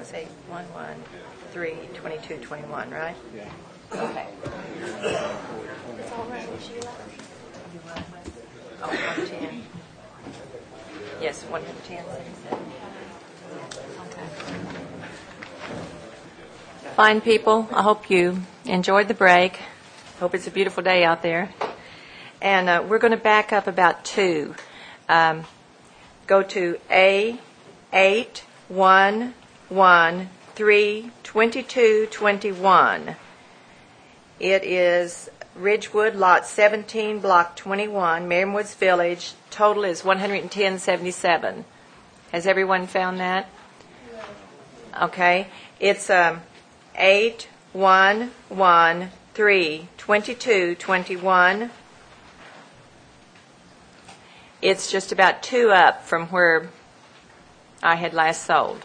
was 8, 1, 1, 3, 22, 21, right? Yeah. Okay. It's all right, Sheila. Oh, 110. Yes, 110, 77. Okay. Fine people, I hope you enjoyed the break. Hope it's a beautiful day out there. And we're going to back up about 2. Go to A8, 1, 1, 3, 22, 21. It is Ridgewood, Lot 17, Block 21, Merriam Woods Village. Total is $110.77. Has everyone found that? Okay. It's 8, 1, 1, 3, 22, 21. It's just about 2 up from where I had last sold.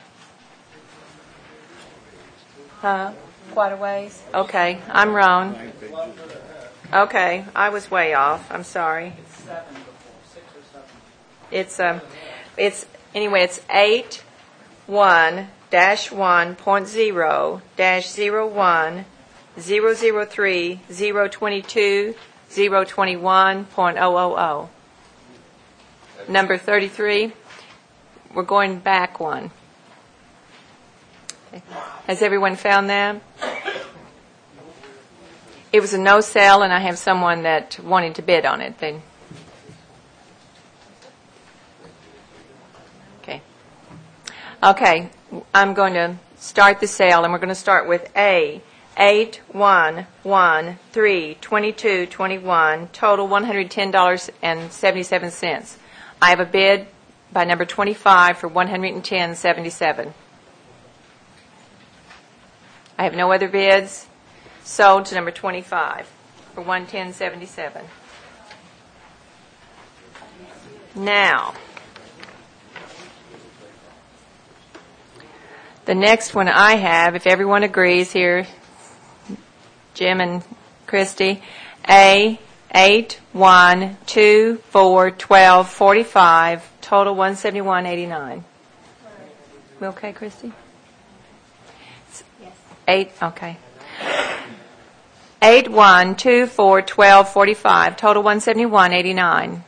Quite a ways? Okay, I'm wrong. Okay, I was way off. I'm sorry. It's anyway, it's 8, 1, dash 1.0 dash 01 003 022 021.000. Number 33. We're going back one. Okay. Has everyone found that? It was a no sale, and I have someone that wanted to bid on it. Okay, I'm going to start the sale, and we're going to start with A, 8, 1, 1, 3, 22, 21, total $110.77. I have a bid by number 25 for $110.77. I have no other bids. Sold to number 25 for $110.77. Now, the next one I have, if everyone agrees here, Jim and Christy, A, 8, 1, 2, 4, 12, 45, total $171.89. We okay, Christy? Yes. 8, okay. 8, 1, 2, 4, 12, 45, total $171.89.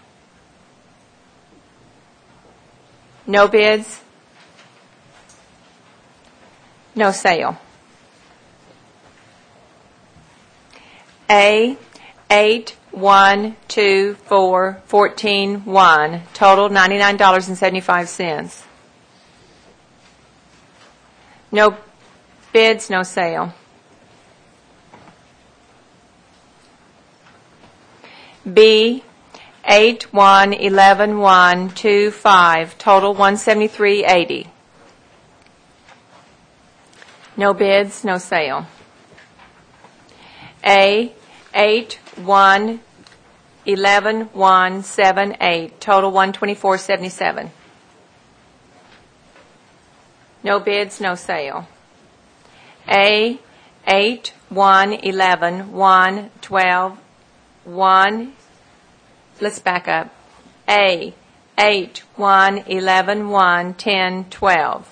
No bids? No sale. A, 8, 1, 2, 4, 14, 1, total $99.75. No bids, no sale. B, 8, 1, 11, 1, 2, 5, total $173.80. No bids, no sale. A, 8, 1, 11, 1, 7, 8, total $124.77. No bids, no sale. A, 8, 1, 11, 1, 12, 1, let's back up. A, 8, 1, 11, 1, 10, 12.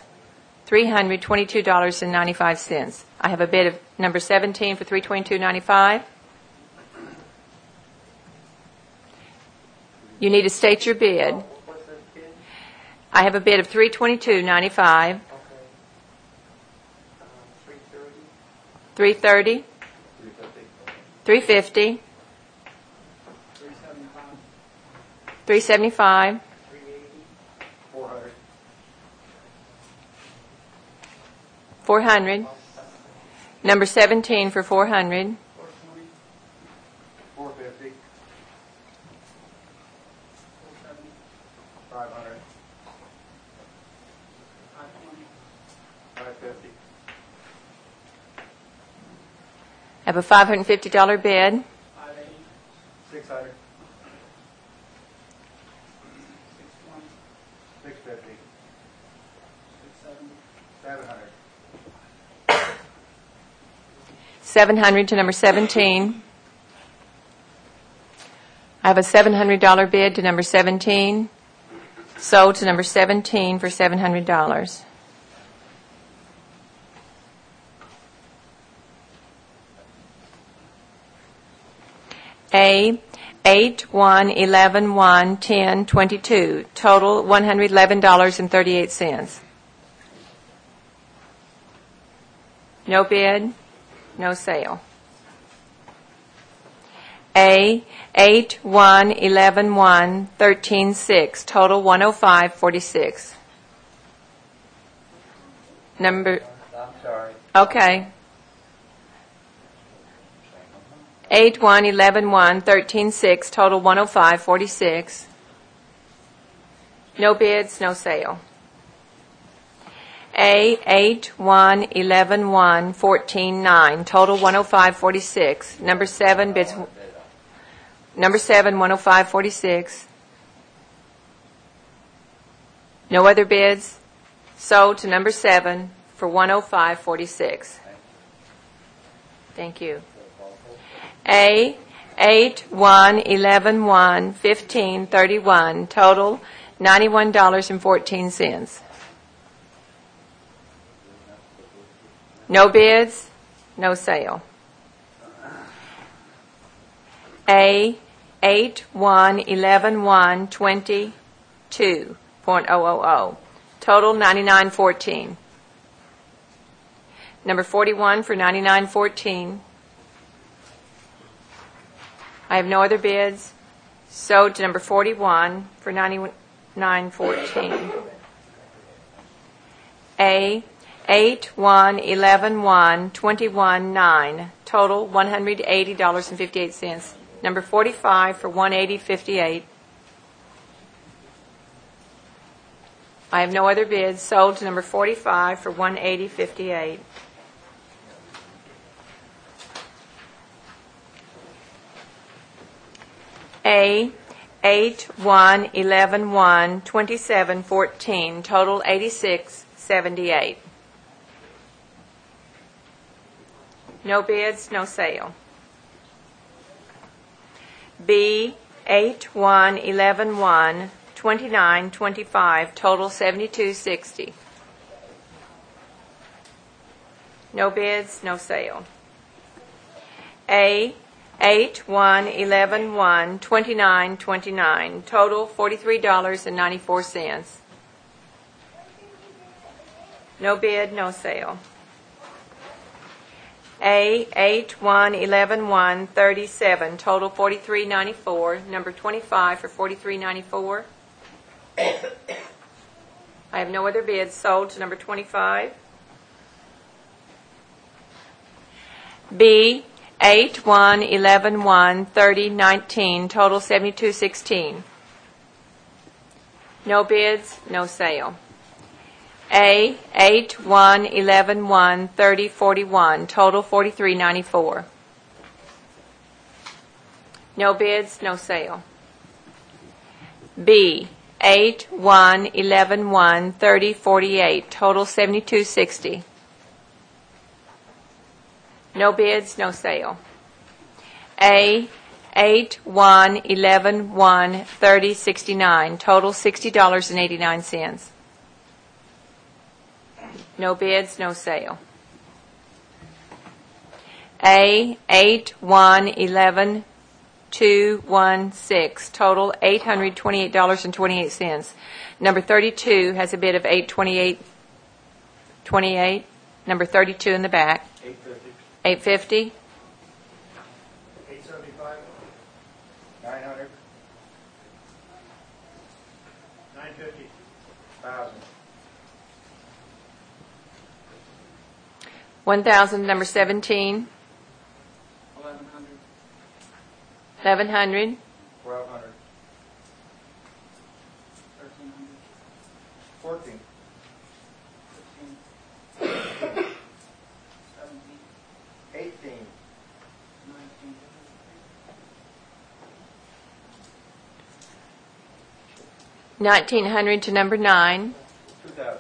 $322.95. I have a bid of number 17 for $322.95. You need to state your bid. I have a bid of $322.95. 330. 350. 375. 400. Number 17 for 400. 450. 500. 550. I have a $550 bid. 600. 650. 700. 700 to number 17. I have a $700 bid to number 17. Sold to number 17 for $700. A, 8, 1, 11, 1, 10, 22, total $111.38. No bid, no sale. A, 8, 1, 11, 1, 13, 6, total $105.46. Number, I'm sorry. okay. 8, 1, 11, 1, 13, 6, total $105.46. No bids, no sale. A, 8, 1, 11, 1, 14, 9, total $105.46. Number 7 bids, number 7, $105.46. No other bids. Sold to number 7 for $105.46. Thank you. A, 8, 1, 11, 1, 15, 31, total $91.14. No bids, no sale. A, 8, 1, 11, 1, 22.000, total $99.14. Number 41 for $99.14. I have no other bids. Sold to number 41 for $99.14. A, 8, 1, 11, 1, 21, 9, total $180.58. Number 45 for $180.58. I have no other bids. Sold to number 45 for $180.58. A, 8, 1, 11, 1, 27, 14, total $86.78. No bids, no sale. B, 8, 1, 11, 1, 29, 25, total $72.60. No bids, no sale. A, 8, 1, 11, 1, 29, 29, total $43.94. No bid, no sale. A, 8, 1, 11, 1, 37, total $43.94. Number 25 for $43.94. I have no other bids. Sold to number 25. B, 8, 1, 11, 1, 30, 19, total $72.16. No bids, no sale. A, 8, 1, 11, 1, 30, 41, total $43.94. No bids, no sale. B, 8, 1, 11, 1, 30, 48, total $72.60. No bids, no sale. A, 8, 1, 11, 1, 30, 69, total $60.89. No bids, no sale. A, 8, 1, 11, 2, 1, 6, total $828.28. Number 32 has a bid of $828.28. Number 32 in the back. 850. $850. 875. 900. 950. 1,000. 1,000, number 17. 1,100. 1,100. 1,200. 1,300. 14. 18. 1,900 to number 9. 2,000.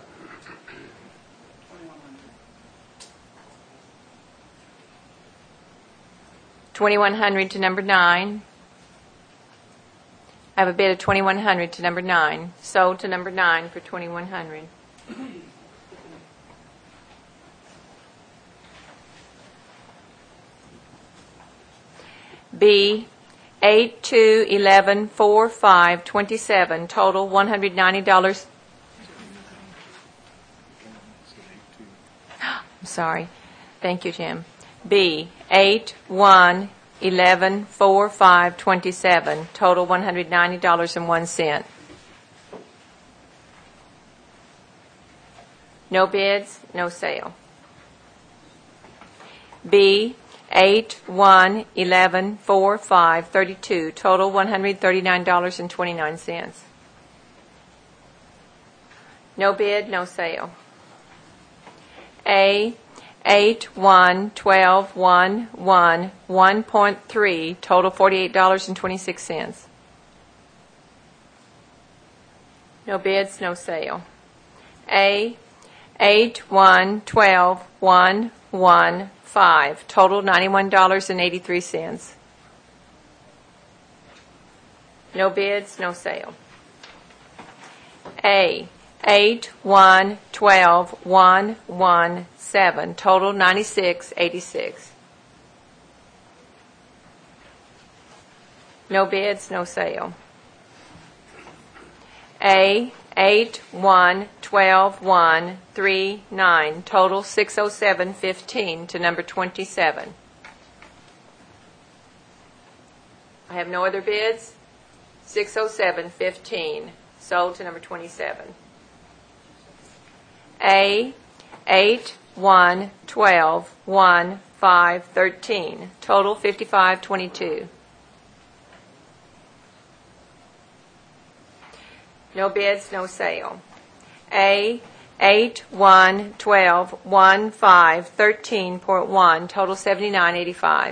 2,100 to number 9. I have a bid of 2,100 to number 9. Sold to number 9 for 2,100. B, 8, 2, 11, 4, 5, 27, total $190. I'm sorry. Thank you, Jim. B, 8, 1, 11, 4, 5, 27, total $190.01. No bids, no sale. B, 8, 1, 11, 4, 5, 32, total $139.29. No bid, no sale. A, 8, 1, 12, 1, 1, 1.3, total $48.26. No bids, no sale. A, 8, 1, 12, 1, 1, 5, total $91.83. No bids, no sale. A, 8, 1, 12, 1, 1, 7, total $96.86. No bids, no sale. A, 8, 1, 12, 1, 3, 9, total $607.15 to number 27. I have no other bids. $607.15, sold to number 27. A, 8, 1, 12, 1, 5, 13, total $55.22. No bids, no sale. A, 8, 1, 12, 1, 5, 13.1, total $79.85.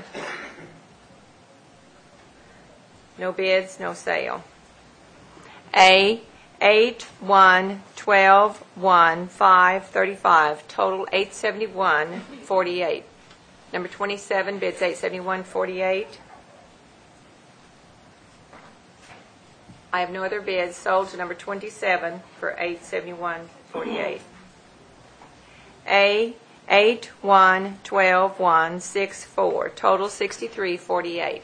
No bids, no sale. A, 8, 1, 12, 1, 5, 35, total $871.48. Number 27 bids $871.48. I have no other bids, sold to number 27 for $871.48. A, 8, 1, 12, 1, 6, 4, total $63.48.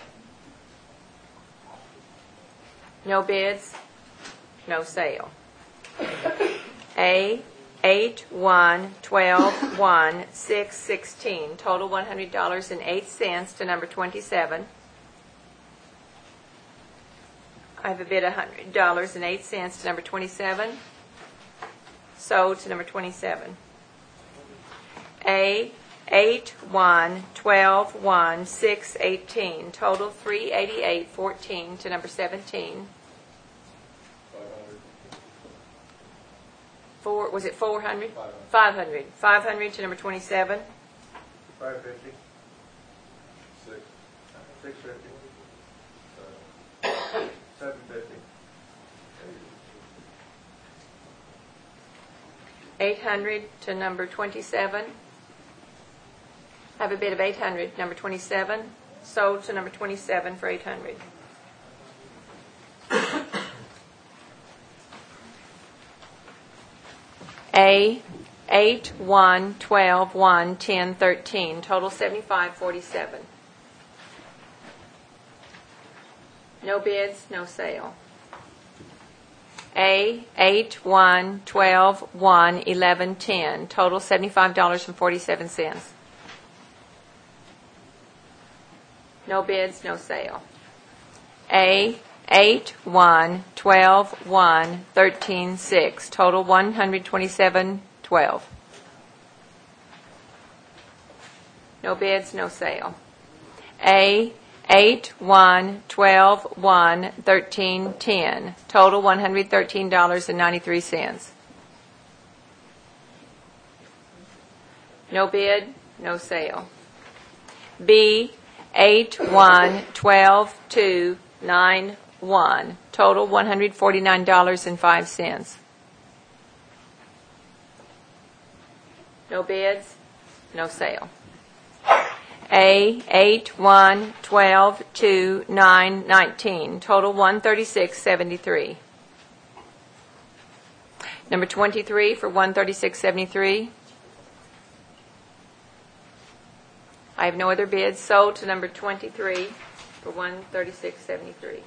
No bids, no sale. A, 8, 1, 12, 1, 6, 16, total $100.08 to number 27. I have a bid $100.08 to number 27. Sold to number 27. A, 8, 1, 12, 1, 6, 18, total $388.14 to number 17. 4, was it 400? 500. 500 to number 27. 550. 650. 750. 800 to number 27. I have a bid of 800, number 27. Sold to number 27 for 800. A, 8, 1, 12, 1, 10, 13, total $75.47. No bids, no sale. A, 8, 1, 12, 1, 11, 10, total $75.47. No bids, no sale. A, 8, 1, 12, 1, 13, 6, total $127.12. No bids, no sale. A, 8, 1, 12, 1, 13, 10, total $113.93. No bid, no sale. B, 8, 1, 12, 2, 9, 1, total $149.05. No bids, no sale. A, 8, 1, 12, 2, 9, 19, total $136.73. Number 23 for $136.73. I have no other bids, sold to number 23 for $136.73.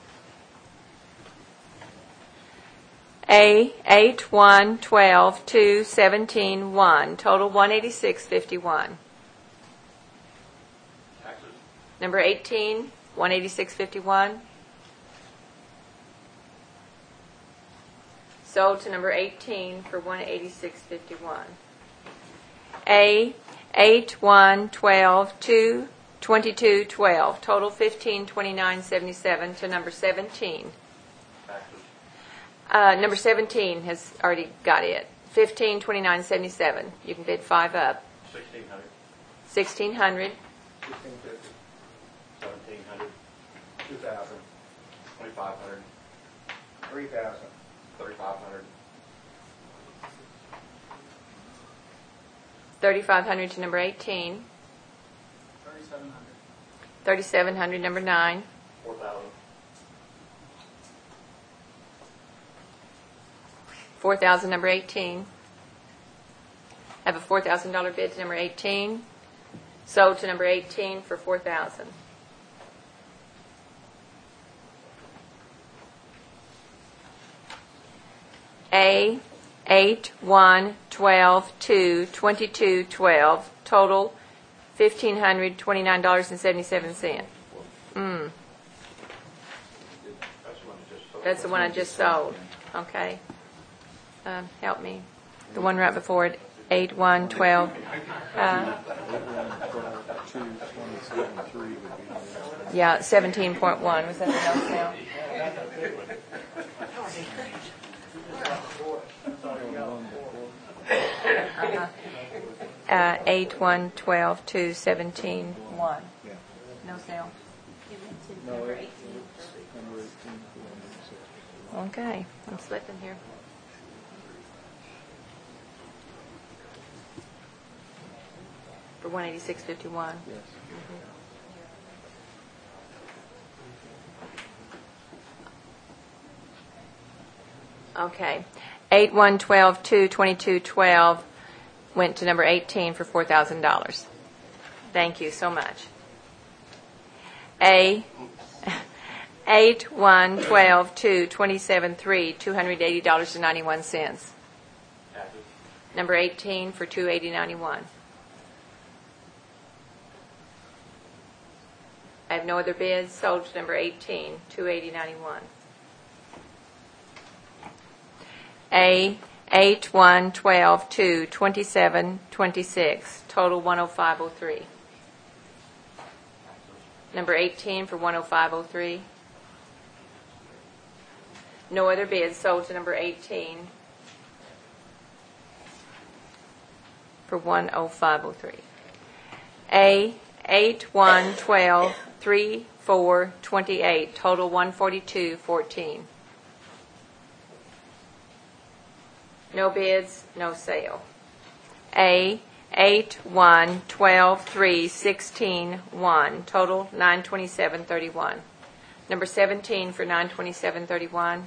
A 8 1 12 2 17 1, total $186.51. Taxes. Number 18, $186.51. Sold to number 18 for $186.51. A 8 1 12 2 22 12, total $1529.77 to number 17. Taxes. Number 17 has already got it. $1529.77. You can bid 5 up. 1,600. 1,600. 1,650. 1,700. 2,000. 2,500. 3,000. 3,500. 3,500 to number 18. 3,700. 3,700, number 9. 4,000. 4,000, number 18. I have a $4,000 bid to number 18. Sold to number 18 for $4,000. A 8 1 12 2 22 12, total $1,529.77. That's the one I just sold. Okay. Help me. The one right before it, 8 1 12. Yeah, 17.1. Was that the note now? 8 1 12 2 17 1. No sale. Number 18. Okay, I'm slipping here. For $186.51. Yes. Okay. 8 1 12 2 22 12 went to number 18 for $4,000. Thank you so much. A 8 1 12 2 27 3, $280.91. Taxes. Number 18 for $280.91. I have no other bids. Sold to number 18, $280.91. A 8 1 12 2 27 26, total $105.03. Number 18 for $105.03. No other bids. Sold to number 18 for $105.03. A 8 1 12 3 4 28, total $142.14. No bids, no sale. A 8 1 12 3 16 1, total $927.31. Number 17 for $927.31.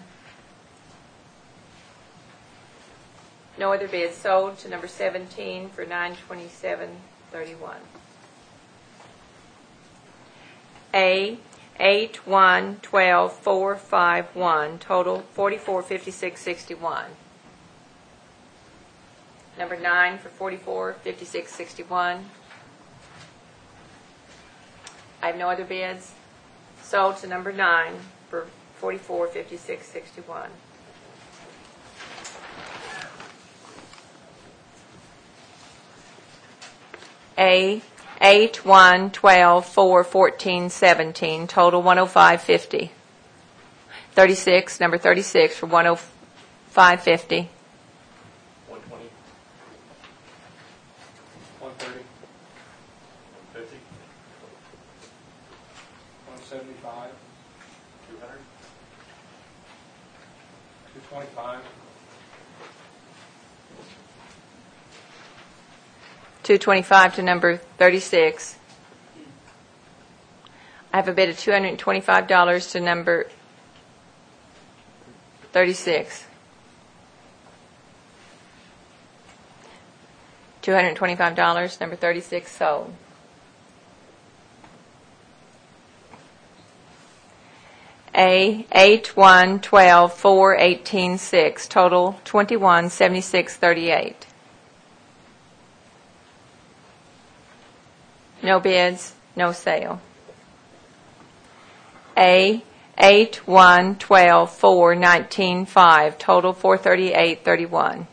No other bids. Sold to number 17 for $927.31. A 8 1 12 4 5 1, total $44.56.61. Number 9 for $44.56.61. I have no other bids. Sold to number 9 for $44.56.61. A 8 1 12 4 14 17, total $105.50. 36, number 36 for $105.50. 120. 130. 150. 175, 200. 225, 225 to number 36. I have a bid of $225 to number 36. $225, number 36 sold. A 8, 1, 12, 4, 18, 6, total 21, 76, 38. No bids, no sale. A 8, 1, 12, 4, 19, 5, total 438, 31.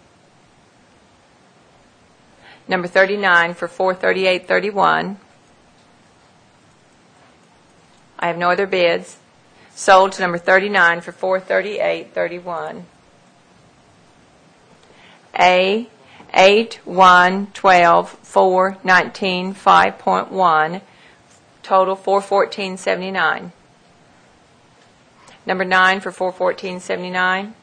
Number 39 for 438, 31. I have no other bids. Sold to number 39 for 438, 31. A 8, 1, 12, 4, 19, 5.1, total 414, 79. Number 9 for 414, 79.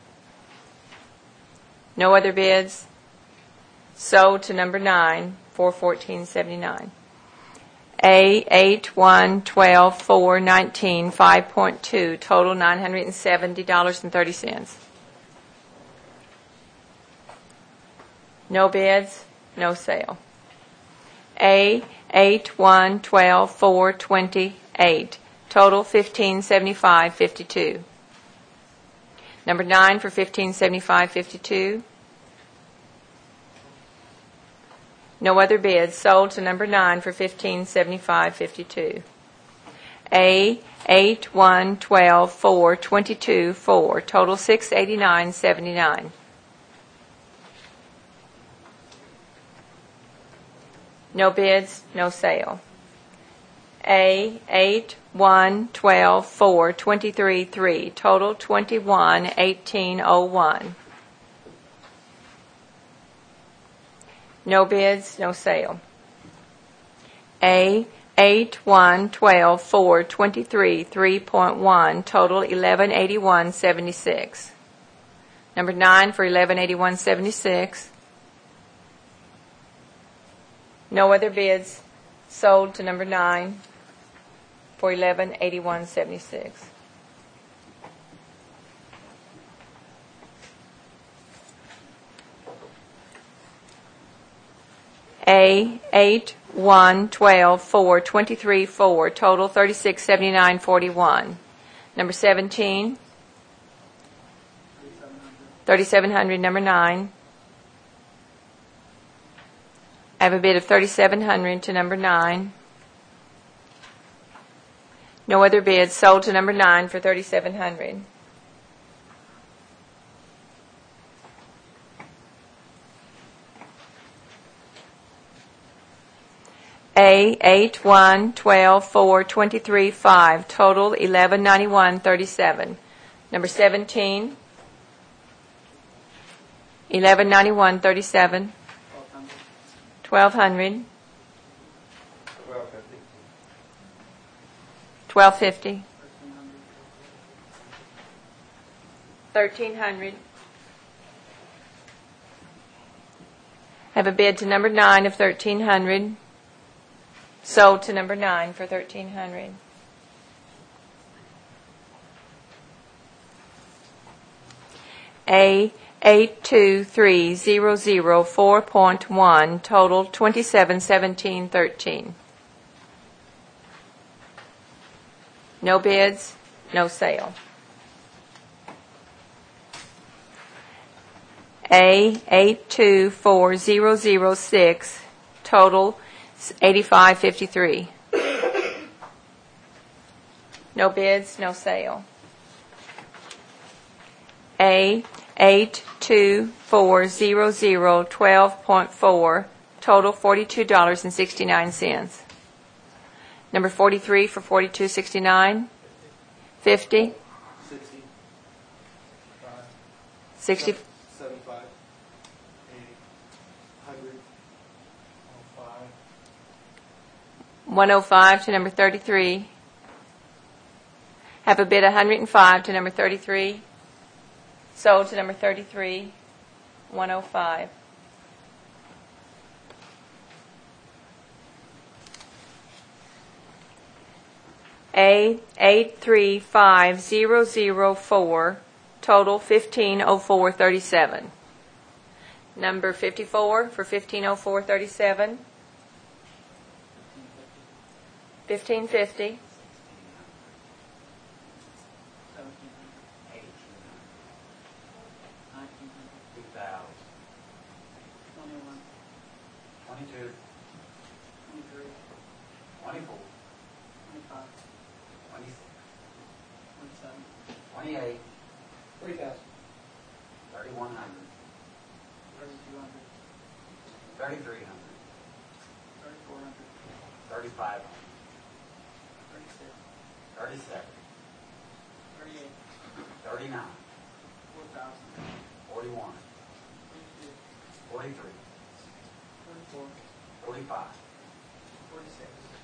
No other bids. Sold to number 9, 414, 79. A 8, 1, 12, 4, 19, 5.2, total $970.30. No bids, no sale. A 8, 1, 12, 4, 28, total $1575.52. Number 9 for $1575.52. No other bids. Sold to number 9 for $1575.52. A 8, 1, 12, 4, 22, 4, total $689.79. No bids, no sale. A 8, 1, 12, 4, 23, 3, total $21,1801. No bids, no sale. A 8, 1, 12, 4, 23, 3.1, total $1181.76. Number 9 for $1181.76. No other bids. Sold to number 9 for $1181.76. A 8, 1, 12, 4, 23, 4, total $3679.41. Number 17, 3700, number 9. I have a bid of $3,700 to number 9. No other bids. Sold to number 9 for $3,700. A 8, 1, 12, 4, 23, 5, total $1191.37. Number 17, $1191.37. 1200. 1250. 1300. Have a bid to number 9 of 1300. Sold to number 9 for 1300. A 82300 4.1, total 2717.13. No bids, no sale. A 824006, total 8553. No bids, no sale. A 82400 12.4, total $42.69. Number 43 for $42.69. 50. 60. 75, 80, 100, 105 to number 33. Have a bid 105 to number 33. Sold to number 33, 105. A 835004, total 1504.37. Number 54 for 1504.37. 1550. 22, 23, 24, 25, 26, 27, 28, 3,000, 3,100, 3,200, 3,300, 3,400, 3,500, 36, 37, 38, 39, 4,000, 41, 42, 43, 44, 45, 46,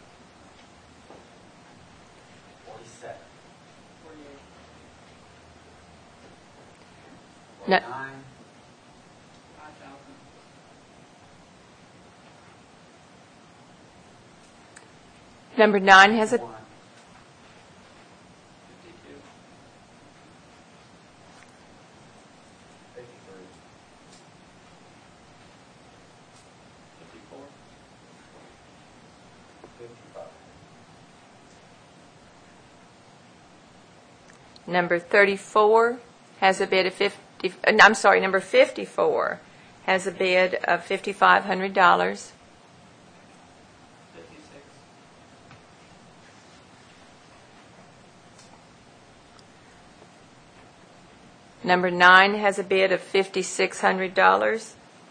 47, 48, No. 49, 5,000, Number 9 has a 51, 52, 53, 54, 55, Number 34 has a bid of I'm sorry, number 54 has a bid of $5,500. 56, Number 9 has a bid of $5,600.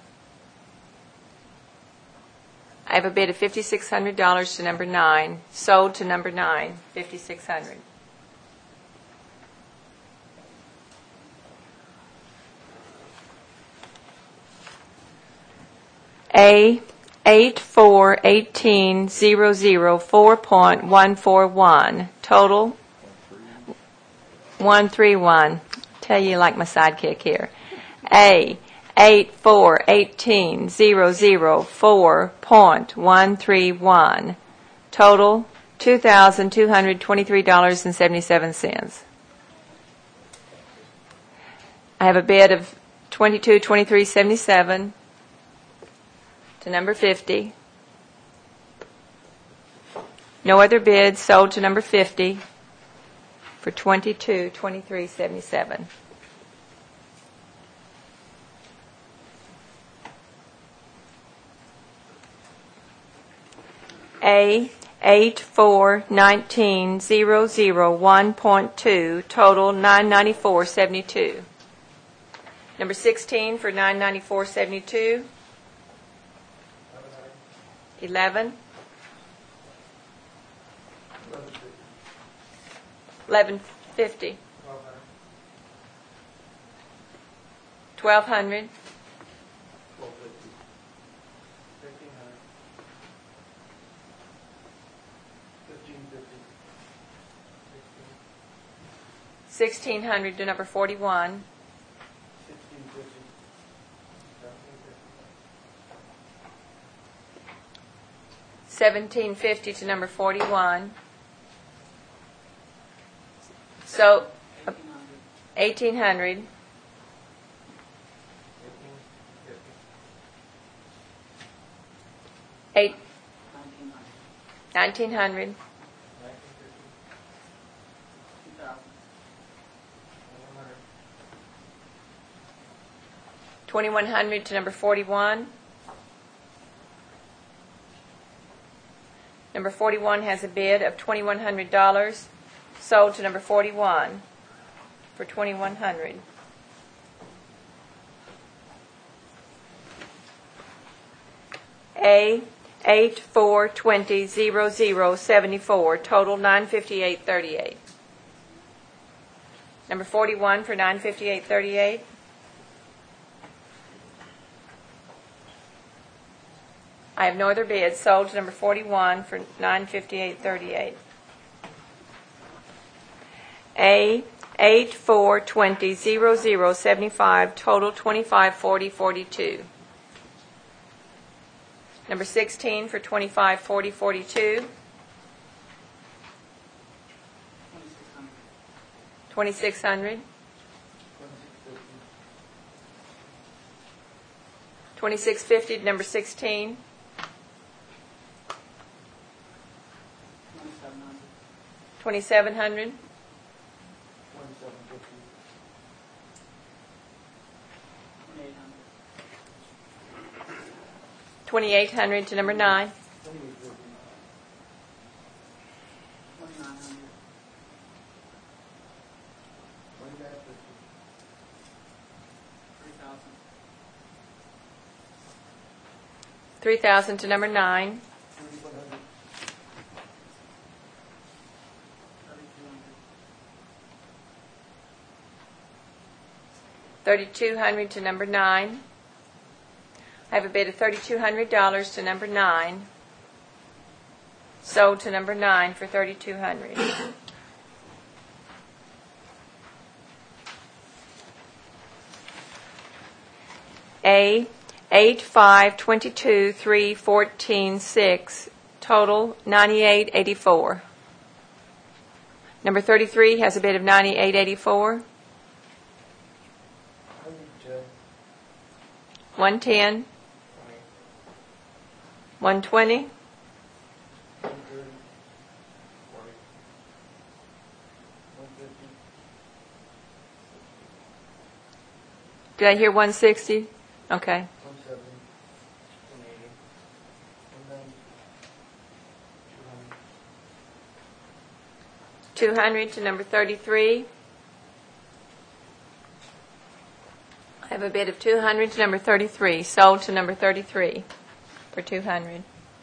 I have a bid of $5,600 to number 9, sold to number 9, $5,600. A 841800 total 131. Tell you like my sidekick here. A 841800 4.131 total $2,223.77. I have a bid of $22,23.77 to number 50. No other bids, sold to number 50 for $22,23.77. A 841900 1.2 total $994.72. Number 16 for $994.72. 11. 1150. 1200. 1,550, 1,550, 1600 to number 41. 1,650, 1750 to number 41. So 1800. 8 1900. 2100 to number 41. Number 41 has a bid of $2,100, sold to number 41 for $2,100. A 842000 total $958.38. Number 41 for $958.38. I have no other bids, sold to number 41 for $958.38. A 842000 total $2540.42. Number 16 for $2540.42. 2600. 2650 to number 16. 2700. 1,750, 2800. $2,800 to number 9. 2900. 3,000 to number 9. 3100. 3,200 to number 9. I have a bid of $3,200 to number 9. Sold to number 9 for $3,200. A 8, 5, 22, 3, 14, 6. Total 98.84. Number 33 has a bid of 98.84. 110. 120. 130. 150. Did I hear 160? Okay. 170. 180. 190. 200 to number 33. I have a bid of 200 to number 33. Sold to number 33 for 200.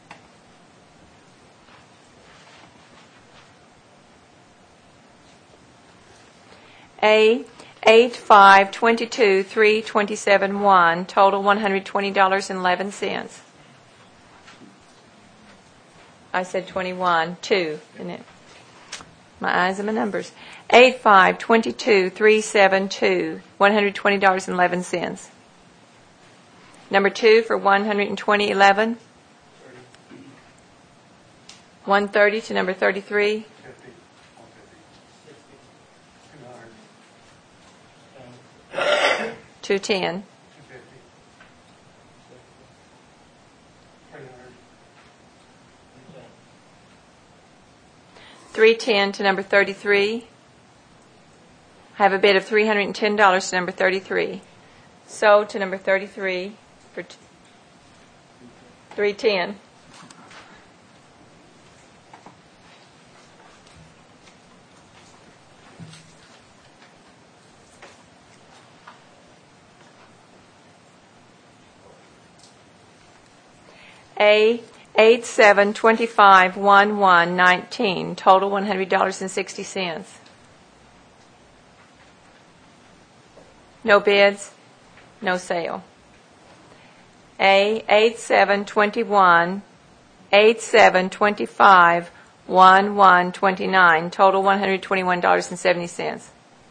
A 8, 5, 22, 3, 27, 1. Total $120.11. I said 21, 2, isn't it? My eyes and my numbers. 8, 5, 22, 3, 7, 2. $120.11. Number 2 for $120.11. 130 to number 33. 50. 150. 210. 200. 300. 310 to number 33. I have a bid of $310 to number 33. Sold to number 33 for 310. A 8, 7, 25, 1, 1, 19. Total $100.60. No bids, no sale. A 8, 7, 21, 8, 7, 25, 1, 1, 29. Total $121.70.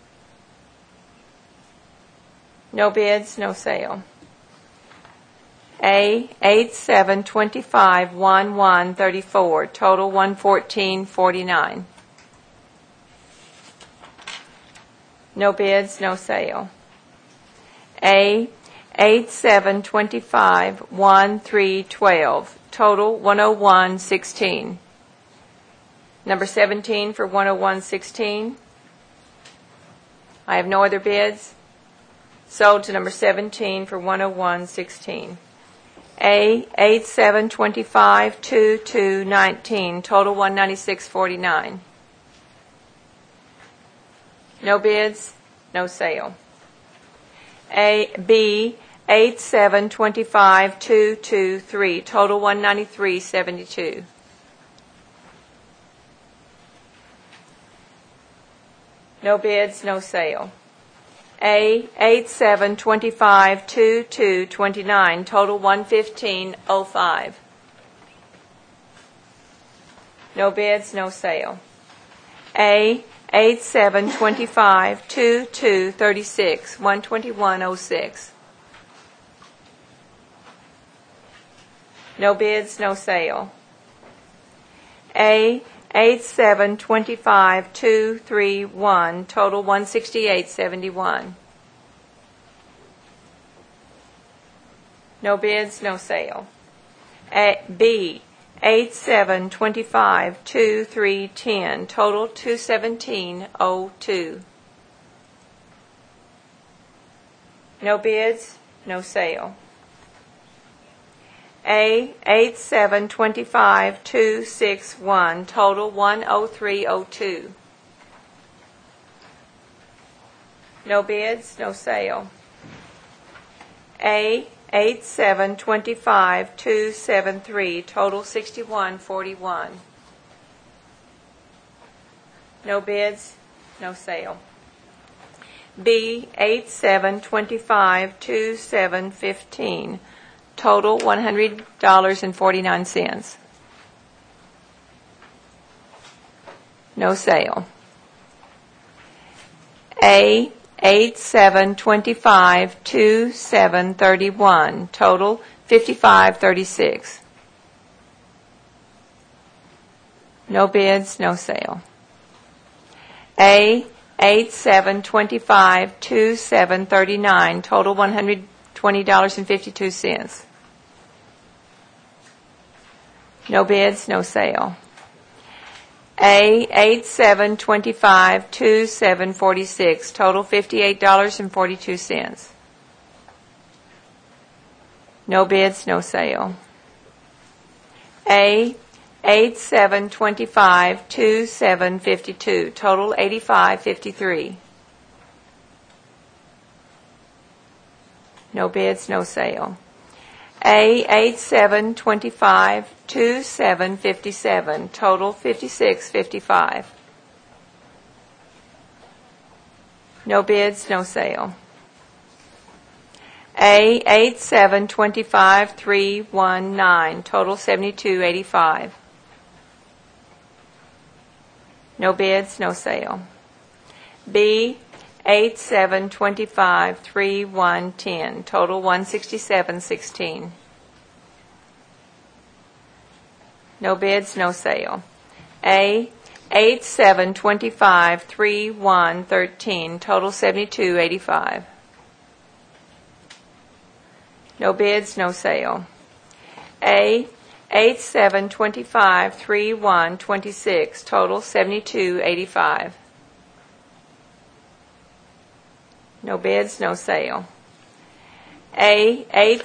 No bids, no sale. A 8, 7, 25, 1, 1, 34. Total $114.49. No bids, no sale. A 8, 7, 25, 1, 3, 12. Total $101.16. Number 17 for $101.16. I have no other bids. Sold to number 17 for $101.16. A 8, 7, 25, 2, 2, 19. Total $196.49. No bids, no sale. B 8, 7, 25, 2, 2, 3. Total $193.72. No bids, no sale. A 8, 7, 25, 2, 2, 29. Total $115.05. No bids, no sale. A 8, 7, 25, 2, 2, 36. $121.06. No bids, no sale. A 8, 7, 25, 2, 3, 1. Total $168.71. No bids, no sale. B 8, 7, 25, 2, 3, 10. Total $217.02. No bids, no sale. A 8725261, total 10302. No bids, no sale. A 8725273, total 6141. No bids, no sale. B 87252715, total $100.49. No sale. A 87252731, total $55.36. No bids, no sale. A 87252739, total $120.52. No bids, no sale. A 87252746, total $58.42. No bids, no sale. A 87252752, total $85.53. No bids, no sale. A 87252757, total $56.55. No bids, no sale. A 8725319, total $72.85. No bids, no sale. B 87253110, total $167.16. No bids, no sale. A 87253113, total $72.85. No bids, no sale. A 87253126, total $72.85. No bids, no sale. A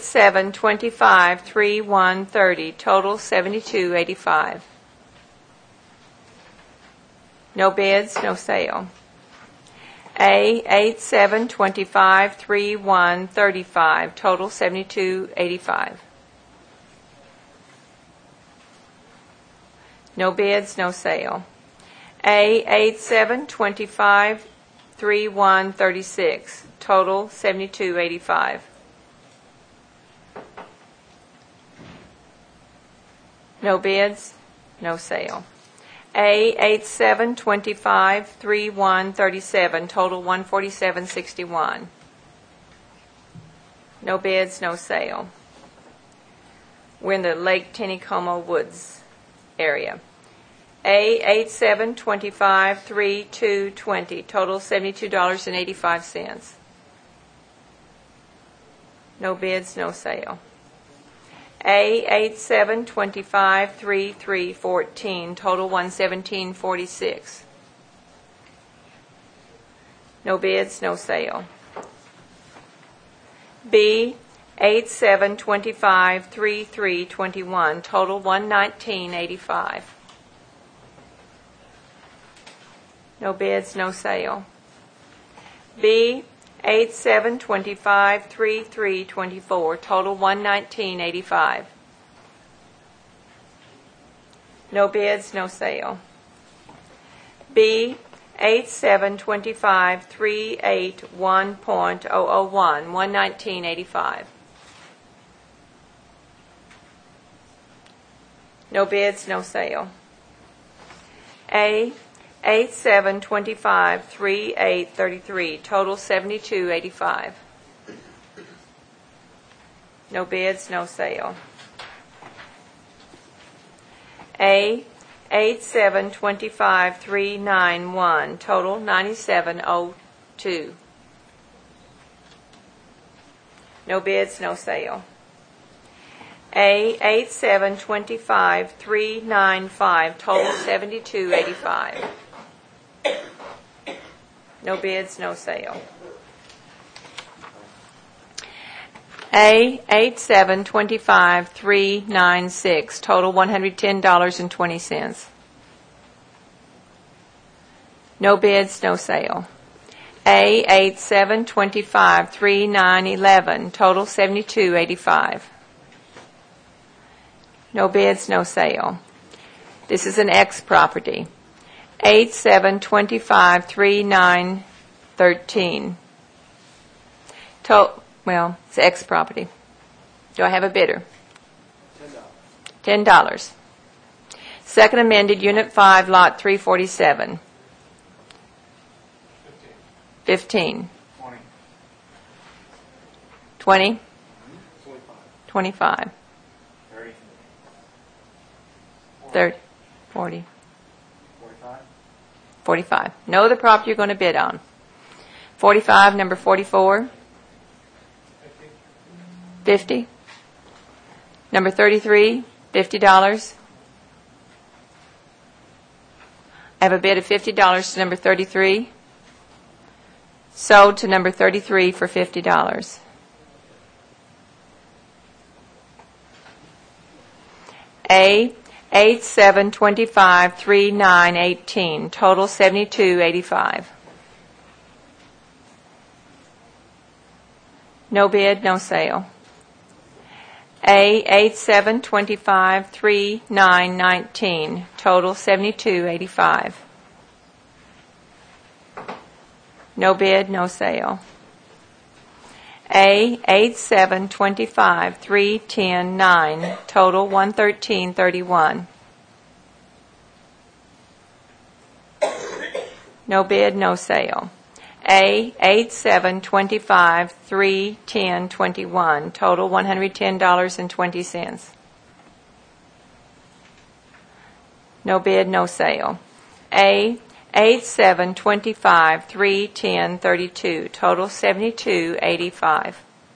87253130, total $72.85. No bids, no sale. A 87253135, total $72.85. No bids, no sale. A 87253136, total $72.85. No bids, no sale. A 87253137, total $147.61. No bids, no sale. We're in the Lake Tennecomo Woods area. A 87253220, total $72.85. No bids, no sale. A 87253314, total $117.46. No bids, no sale. B 87253321, total $119.85. No bids, no sale. B 87253324, total $119.85. No bids, no sale. B 872538.1.001, $119.85. No bids, no sale. A 87253833, total $72.85. No bids, no sale. A 87253991, total $97.02. No bids, no sale. A 87253995, total $72.85. No bids, no sale. A 8725396, total $110.20. No bids, no sale. A 8725311, total $72.85. No bids, no sale. This is an X property. 87253913. Well, it's X property. Do I have a bidder? $10. Second amended, Unit 5, Lot 347. 15. 20? 25. 30. 40. 45. No other property you're going to bid on. 45, number 44. 50. Number 33, $50. I have a bid of $50 to number 33. Sold to number 33 for $50. A 87253918, total $72.85. No bid, no sale. A 87253919, total $72.85. No bid, no sale. A 8725310.9, total $113.31. No bid, no sale. A 8725310.21, total $110.20. No bid, no sale. A 8725310332, total $72.85.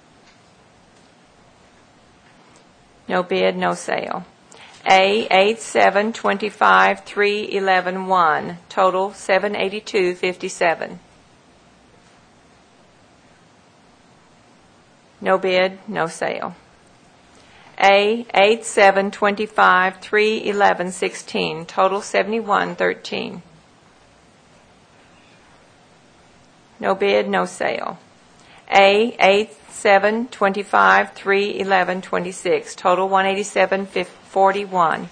No bid, no sale. A 8725311, total $782.57. No bid, no sale. A 872531116, total $71.13. No bid, no sale. A 872531126, total $187.41.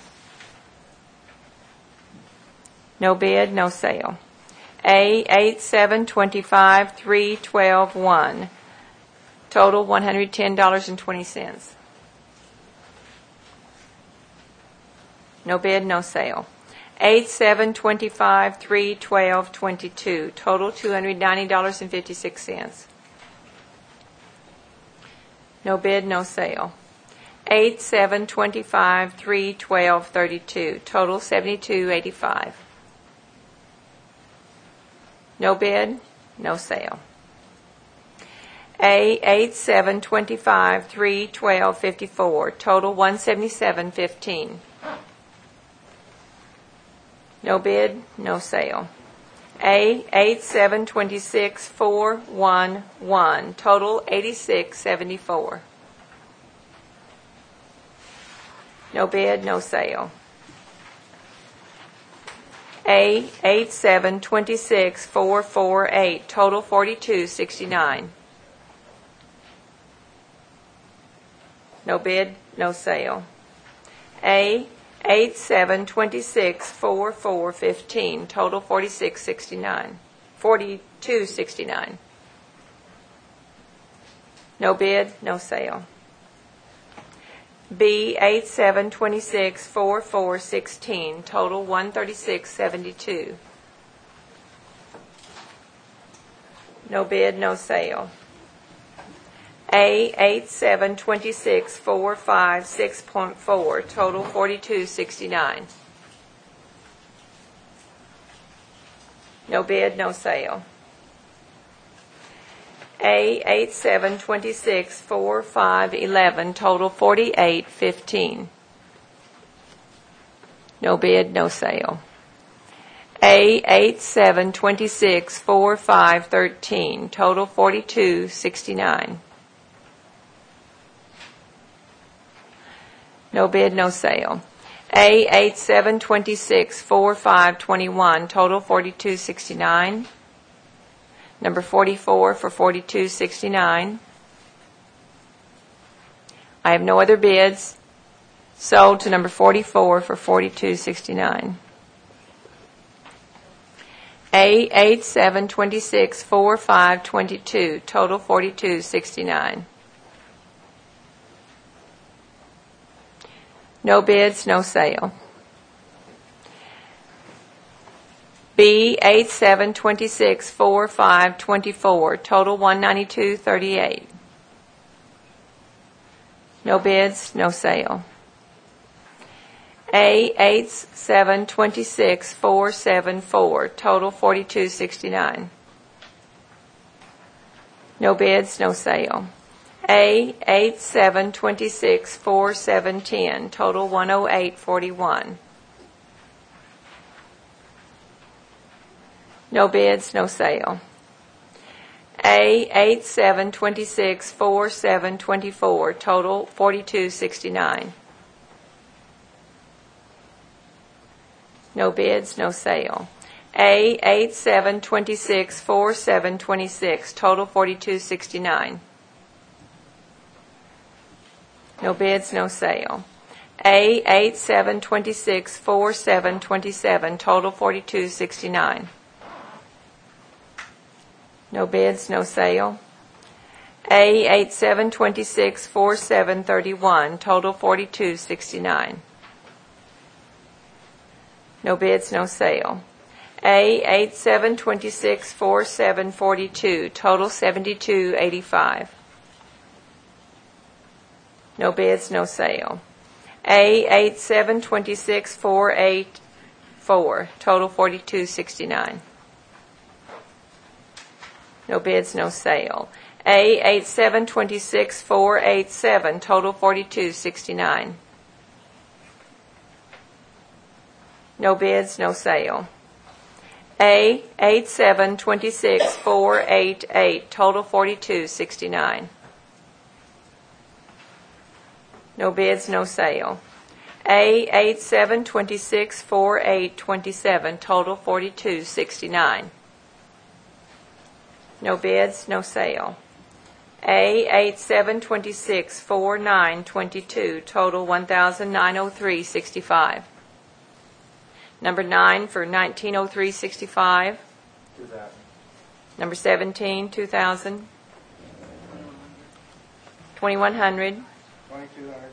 No bid, no sale. A 8725312.1, total $110.20. No bid, no sale. 87253122, total $290.56. No bid, no sale. 87253132, total $72.85. No bid, no sale. A 87253124, total $177.15. No bid, no sale. A 8726411, total $86.74. No bid, no sale. A 8726448, total $42.69. No bid, no sale. A 87264415, total $42.69. No bid, no sale. B 87264416, total $136.72. No bid, no sale. A 872645 total $42.69. No bid, no sale. A 872645 total $48.15. No bid, no sale. A 872645 total $42.69. No bid, no sale. A 8726 4521, total 4269. Number 44 for 4269. I have no other bids. Sold to number 44 for 4269. A 8726 4522, total 4269. No bids, no sale. B 8726 4524, total 192.38. No bids, no sale. A 8726 474, total 4269. No bids, no sale. A 8726 4710, total 108.41. No bids, no sale. A 8726 4724, total 4269. No bids, no sale. A 8726 4726, total 4269. No bids, no sale. A 8726 4727, total 4269. No bids, no sale. A 8726 4731, total 4269. No bids, no sale. A 8726 4742, total 7285. No bids, no sale. A 8726 484, total 4269. No bids, no sale. A 8726 487, total 4269. No bids, no sale. A 8726 488, total 4269. No bids, no sale. A 8726 4827, total 4269. No bids, no sale. A 8726 4922, total 1903.65. Number 9 for 1903.65. 2,000. Number 17, 2000. 2100. 2,200.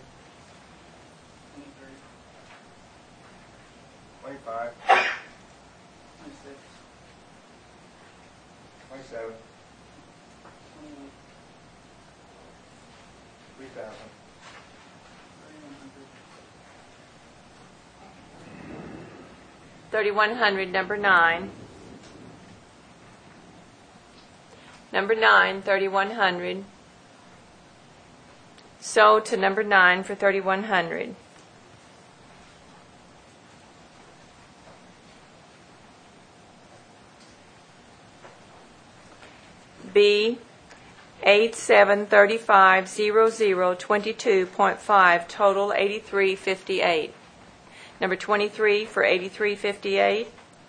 25. 26, 27. 3,000. 3100, number 9. Number 9, 3100. Sold to number 9 for 3100. B 87350022.5, total 8358. Number 23 for 8358.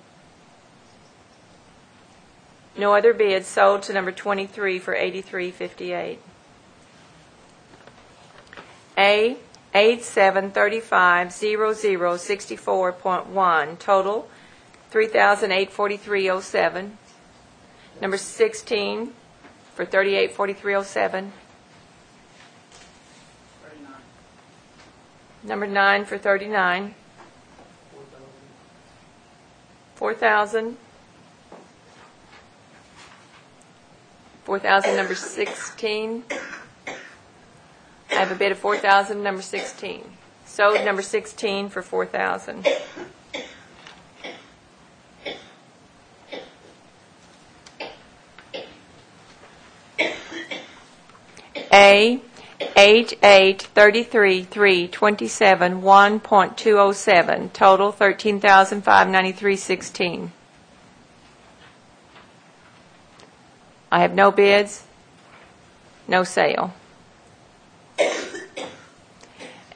No other bids. Sold to number 23 for 8358. A 87350064.1, total 3,843.07. Number 16 for 3843.07. 39, Number 9 for 39. 4,000. 4,000, number 16. I have a bid of 4,000, number 16. Sold number 16 for 4,000. A 8833.327 1.207, total 13,593.16. I have no bids, no sale.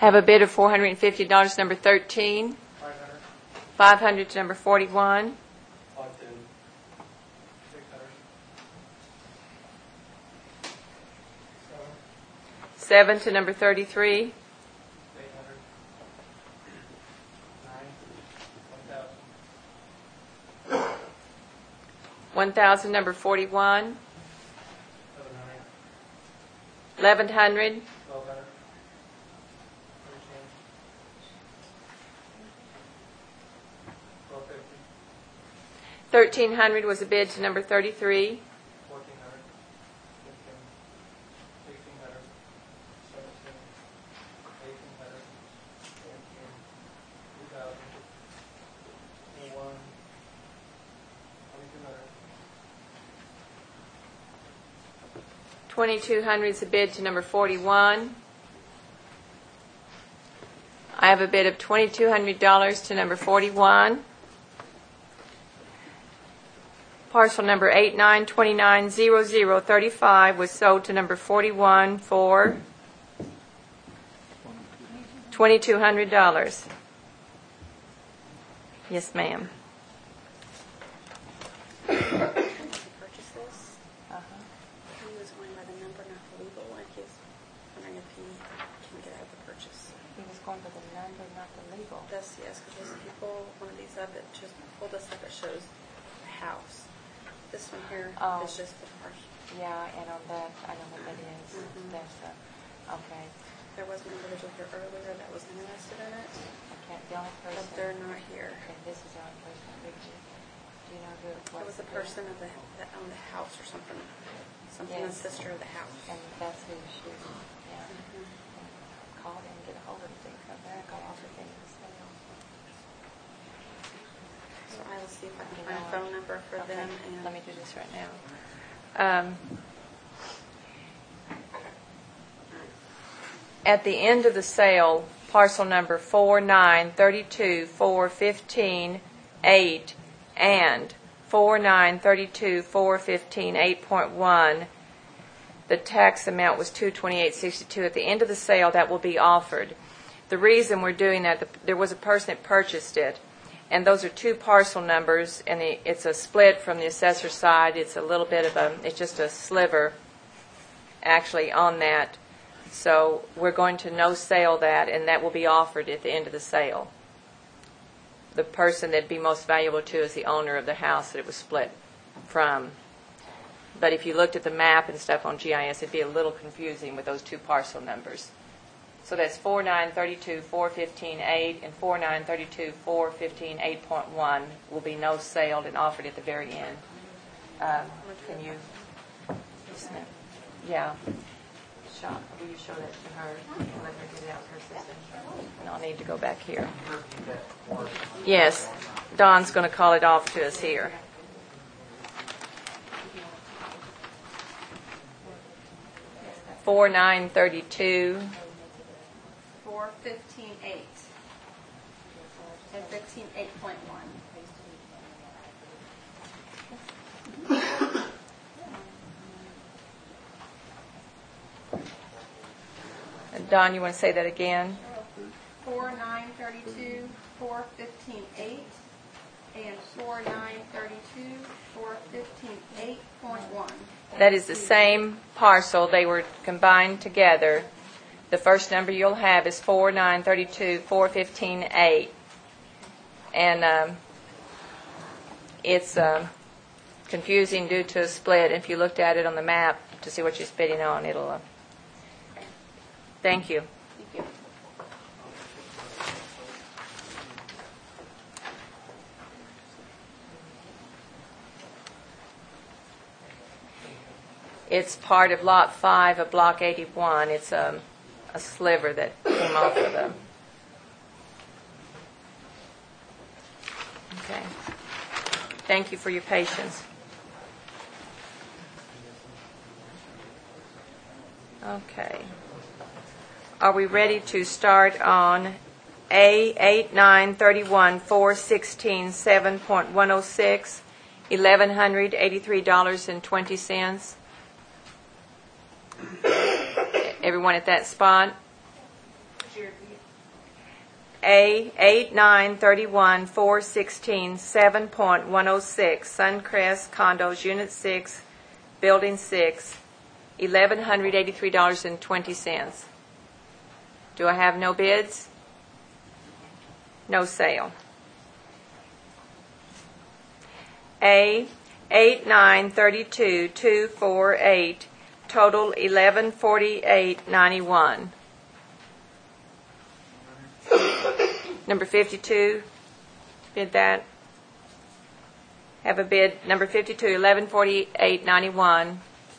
Have a bid of $450, number 13. 500 to number 41. 7 to number 33. 1,000, number 41. 1,100. 1,300 was a bid to number 33. 2,200 is a bid to number 41. I have a bid of $2,200 to number 41. Parcel number 89290035 was sold to number 41 for $2,200. Yes, ma'am. Purchase this. He was going by the number, not the legal one. He was wondering if he can get out of the purchase. He was going for the number, not the legal. Yes, because those people, one of these up, it just pulled us up, it shows the house. This one here is just the partial. Yeah, and on that, I know what that is. Mhm. That's okay. There was an individual here earlier that was interested in it, I can't, the only person. but they're not here. Okay, this is the only person. Do you know who it was? It was the person of that owned the house or something. Something, the Yes. sister of the house. And that's who she, yeah. Mhm. Called him, get a hold of him, they come back, I'll offer things to sell. So I will see if I can You find know a what? phone number for Okay, them. And let me do this right now. At the end of the sale, parcel number 49324158 and 49324158.1, the tax amount was $228.62. At the end of the sale, that will be offered. The reason we're doing that, there was a person that purchased it, and those are two parcel numbers, and it's a split from the assessor side. It's a little bit of it's just a sliver, actually, on that. So we're going to no-sale that, and that will be offered at the end of the sale. The person that'd be most valuable to is the owner of the house that it was split from. But if you looked at the map and stuff on GIS, it'd be a little confusing with those two parcel numbers. So that's 49324158 and 49324158.1 will be no-saled and offered at the very end. Can you? Yeah. Will you show that to her? Let her get it out of her system. And I'll need to go back here. Yes. Don's going to call it off to us here. $4,932. 415.8 and 15.8.1. Don, you want to say that again? 4,932, 415.8, and 4,932, 415.8.1. That is the same parcel. They were combined together. The first number you'll have is 4,932,415.8. And it's confusing due to a split. If you looked at it on the map to see what you're bidding on, it'll... Thank you. Thank you. It's part of Lot 5 of Block 81. It's a sliver that came off of them. Okay. Thank you for your patience. Okay. Are we ready to start on A8931-416-7.106, $1,183.20? Everyone at that spot? Could you repeat A 8/9/31 4/16 7.106 Suncrest Condos Unit 6 Building 6 $1,183.20. Do I have no bids? No sale. A 8/9/32 248 total $1,148.91. Number 52, bid that. Have a bid, number 52, $1,148.91.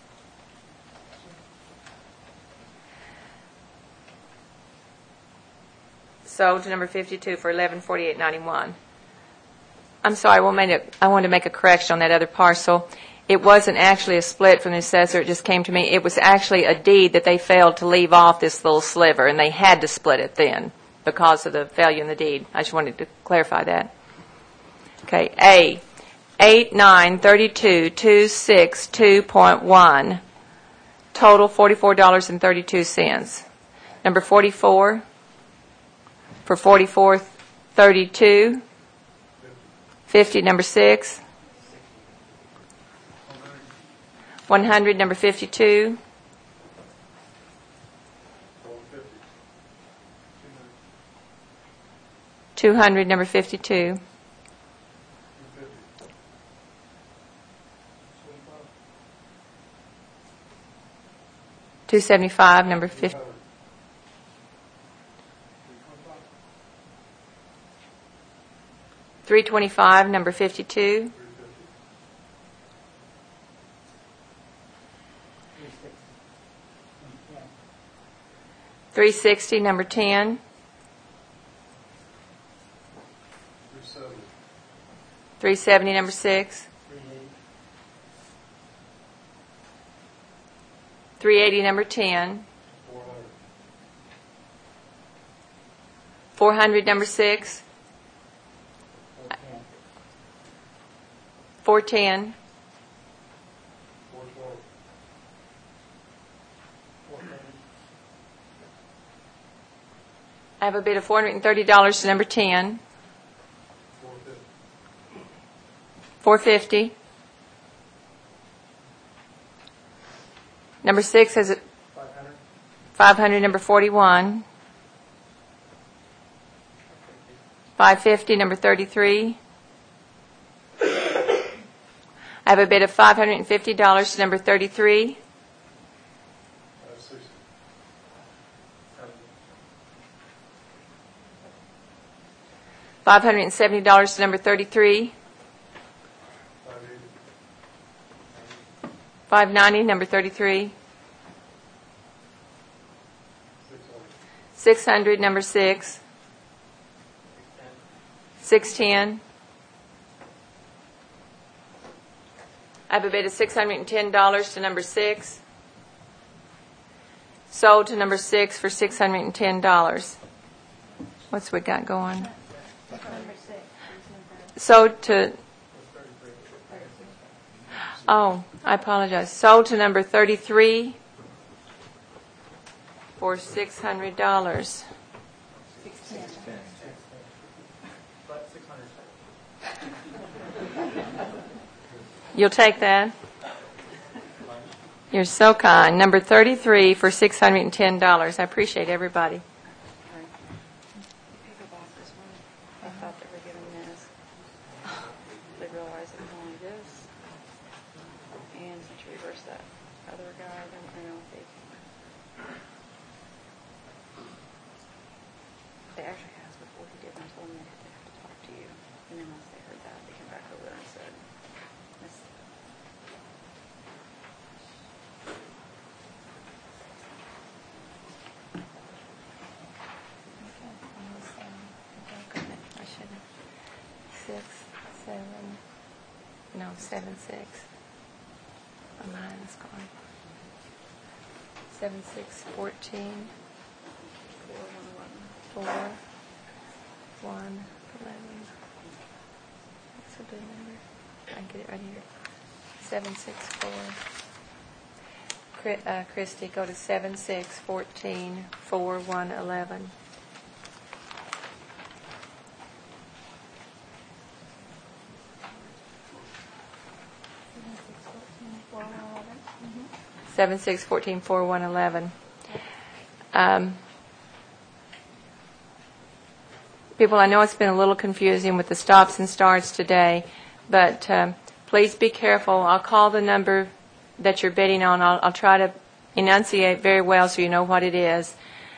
Sold to number 52 for $1,148.91. I'm sorry, I wanted to make a correction on that other parcel. It wasn't actually a split from the assessor. It just came to me. It was actually a deed that they failed to leave off this little sliver, and they had to split it then because of the failure in the deed. I just wanted to clarify that. Okay, A, 8/9/32 262.1, total $44.32. Number 44 for 44.32, 50, number 6. 100, number 52. 200, number 52. 275, number 50. 325, number 52. 360, number 10. 370, number 6. 380, number 10. 400, number 6. 410. 410. I have a bid of $430 to number 10. 450. Number 6 has a 500, number 41. 550, number 33. I have a bid of $550 to number 33. $570 to number 33. 590, number 33. 600, number 6. 610. I have a bid of $610 to number 6. Sold to number 6 for $610. What's we got going? Sold to, oh, I apologize. Sold to number 33 for $600. You'll take that? You're so kind. Number 33 for $610. I appreciate everybody. I thought they were giving this. They realized it was only this. And since you reversed that other guy, I don't know if they actually asked before he did, and I told them they have to talk to you. And then once they heard that, they came back over and said, this. I should have. 6, 7. No, 7, 6. My mind is gone. 7, 6, 14. 4, 1, 11. That's a good number. I can get it right here. 7, 6, 4. Christy, go to 7, 6, 14, 4, 1, 11. 76144111. People, I know it's been a little confusing with the stops and starts today, but please be careful. I'll call the number that you're bidding on. I'll try to enunciate very well so you know what it is.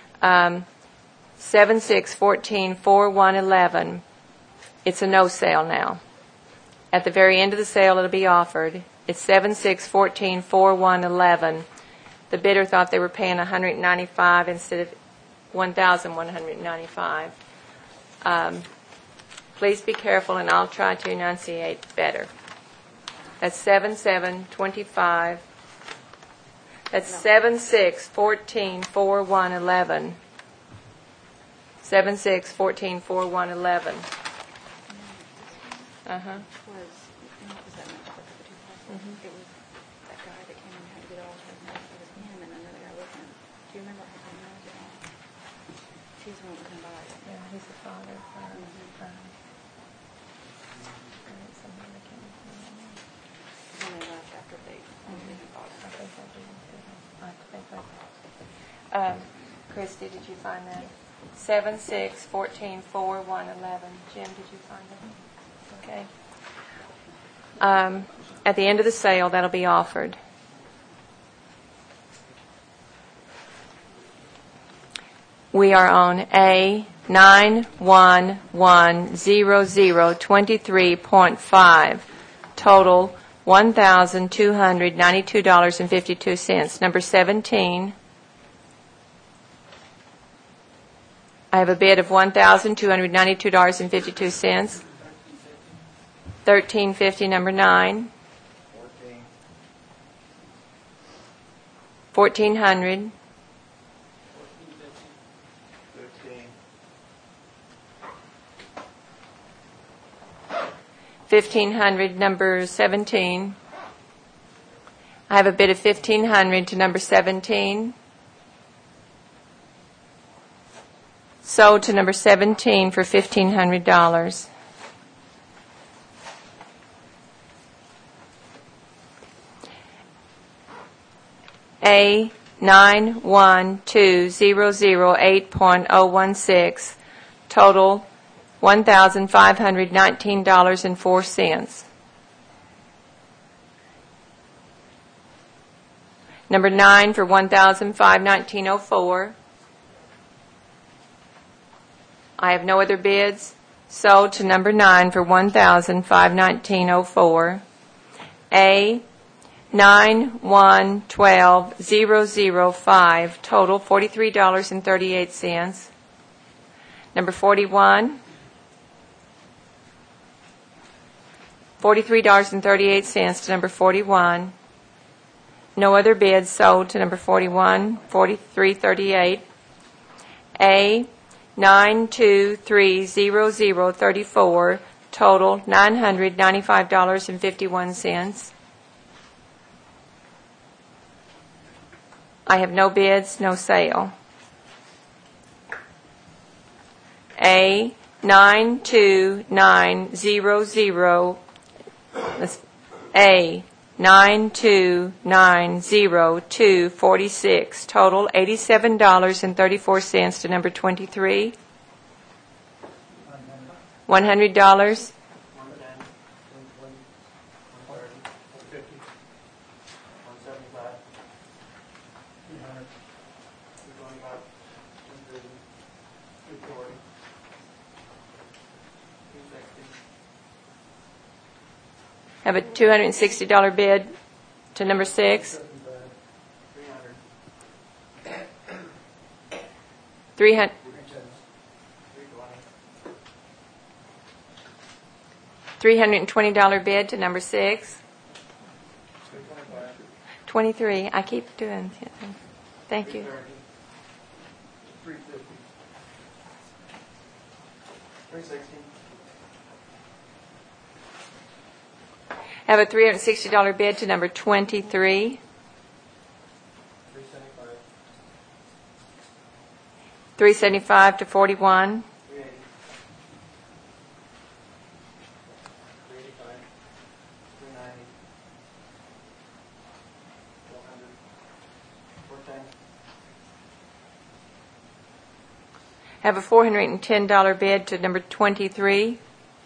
76144111. It's a no sale now. At the very end of the sale, it'll be offered. It's 76144111. The bidder thought they were paying $195 instead of $1,195. Please be careful, and I'll try to enunciate better. That's 7725. That's 76144111. 76144111. Was, what was that number? It was that guy that came in and had to get all his notes. It was him and another guy with him. Do you remember how he knows it all? He's the one that came by. Yeah, he's the father. When they left after they bought it. Christy, did you find that? 76144111. Jim, did you find it? Okay. At the end of the sale, that'll be offered. We are on A 9110023.5. Total $1,292.52. Number 17. I have a bid of $1,292.52. 1350, number 9. 1400. 1500, number 17. I have a bid of 1500 to number 17. Sold to number 17 for $1,500. A 912008.016. Total $1,519.04. Number 9 for $1,519.04. I have no other bids. Sold to number 9 for $1,519.04. A 91120005. Total $43.38. Number 41. $43.38 to number 41. No other bids. Sold to number 41, $43.38. A 92300034. Total $995.51. I have no bids, no sale. A 92900. A 92900246. Total $87.34 to number 23. $100. 260. Have a $260 bid to number 6. 300. $320 bid to number 6. 23. I keep doing it. Thank you. 350. 360. Have a $360 bid to number 23. 375. 375 to 41. 380. 385. 390. 400. Have a $410 bid to number 23.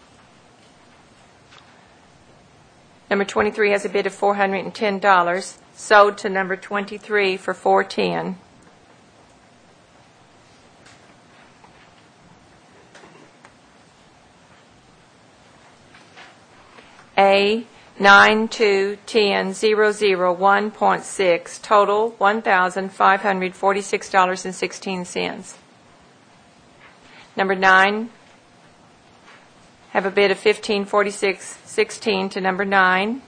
Number 23 has a bid of $410, sold to number 23 for $410. A 921000 total $1,546.16. Number 9, have a bid of $1546.16 to number 9.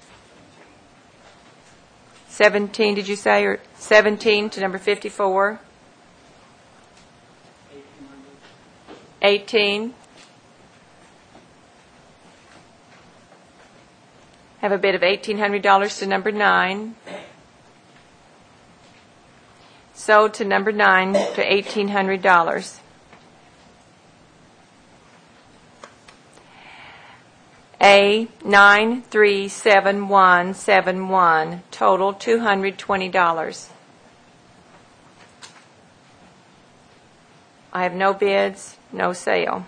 17, did you say, or 17 to number 54? 18. Have a bid of $1,800 to number 9. Sold to number 9 to $1,800. A 937171, total $220. I have no bids, no sale.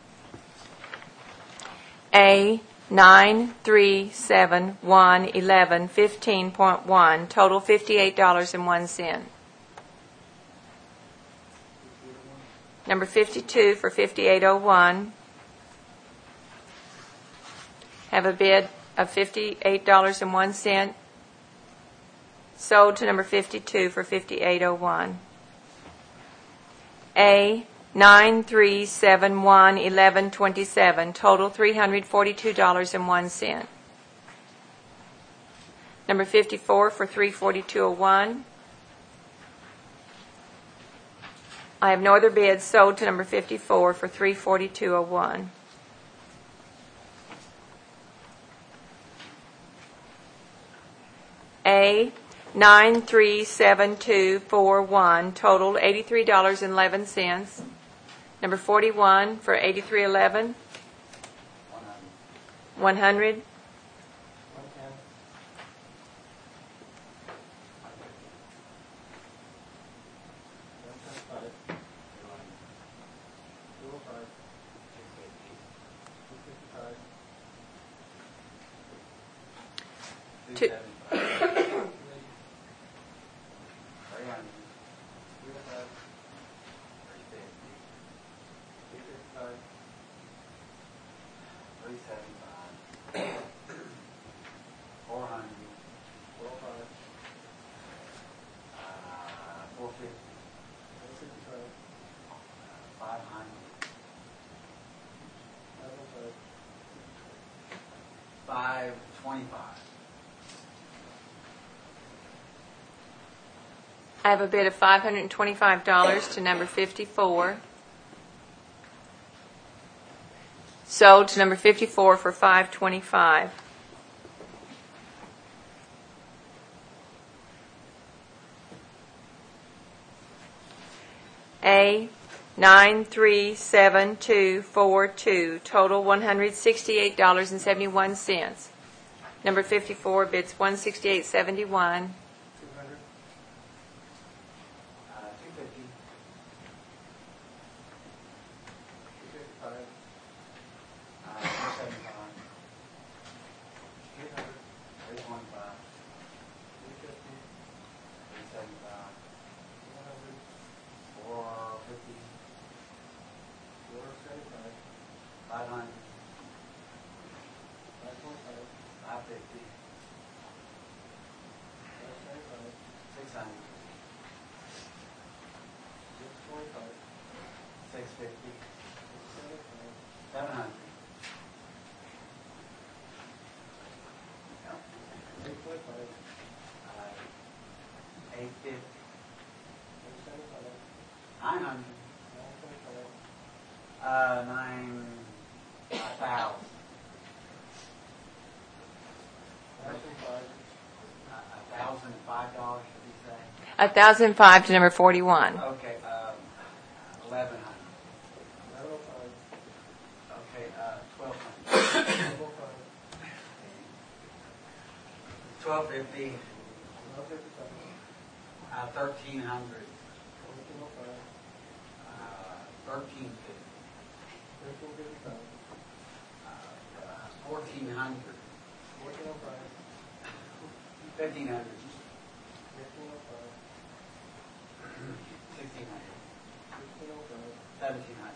A 937111, 15.1, total $58.01. Number 52 for $58.01. Have a bid of $58.01. Sold to number 52 for $58.01. A 93711127, total $342.01. Number 54 for $342.01. I have no other bids. Sold to number 54 for $342.01. A 937241, total $83.11. Number 41 for $83.11. 100. 110. 125. 205. 255. Two. 525. I have a bid of $525 to number 54. Sold to number 54 for $525. A 937242, total $168.71. Number 54 bids $168.71. 200. 250. 255. 275. 300. 325. 350. 375. 100. 450. 475. 500. 525. 550. 575. 600. 625. 650. 675. 700. 825. 850. 875. 900. 925. 9,000. 1,005. $1,005, should we say? $1,005 to number 41. Okay, 1,100. 905. Okay, 1,200. 1205. 1,250. 1255. 1,300. 1405. 1350. 1355. 1400. 1405. 1500. 1505. 1600. 1605. 1700.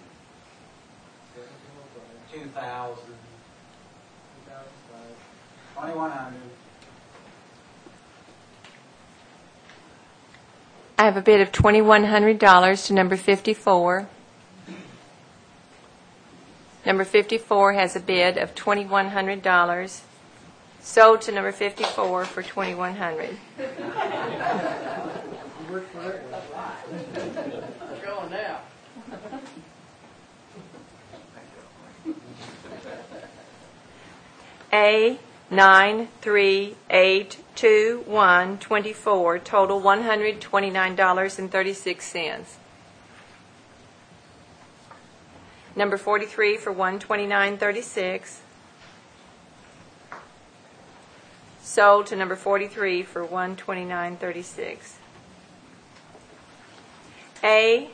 1705. 2000. 2005. 2100. I have a bid of $2,100 to number 54. Number 54 has a bid of $2,100. Sold to number 54 for $2,100. You worked for it. We're going now. A 9382124, total $129.36. Number 43 for $129.36. Sold to number 43 for $129.36. A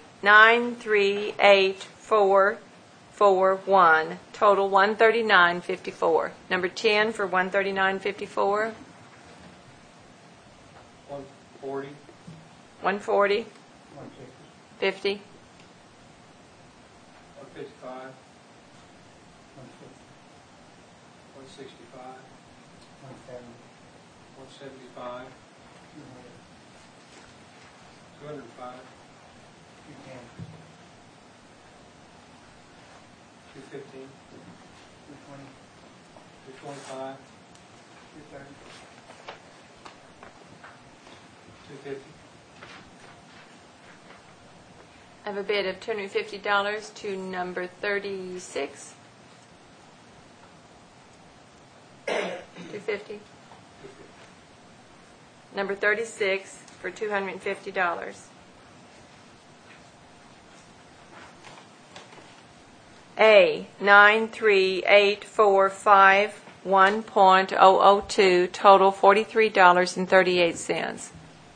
938441, total $139.54. Number 10 for $139.54. 140. 140, 160. 50, 155. 165. 175. 205. 215. 225. 250. I have a bid of $250 to number 36. 250. Number 36 for $250. A 938451.002, total $43.38.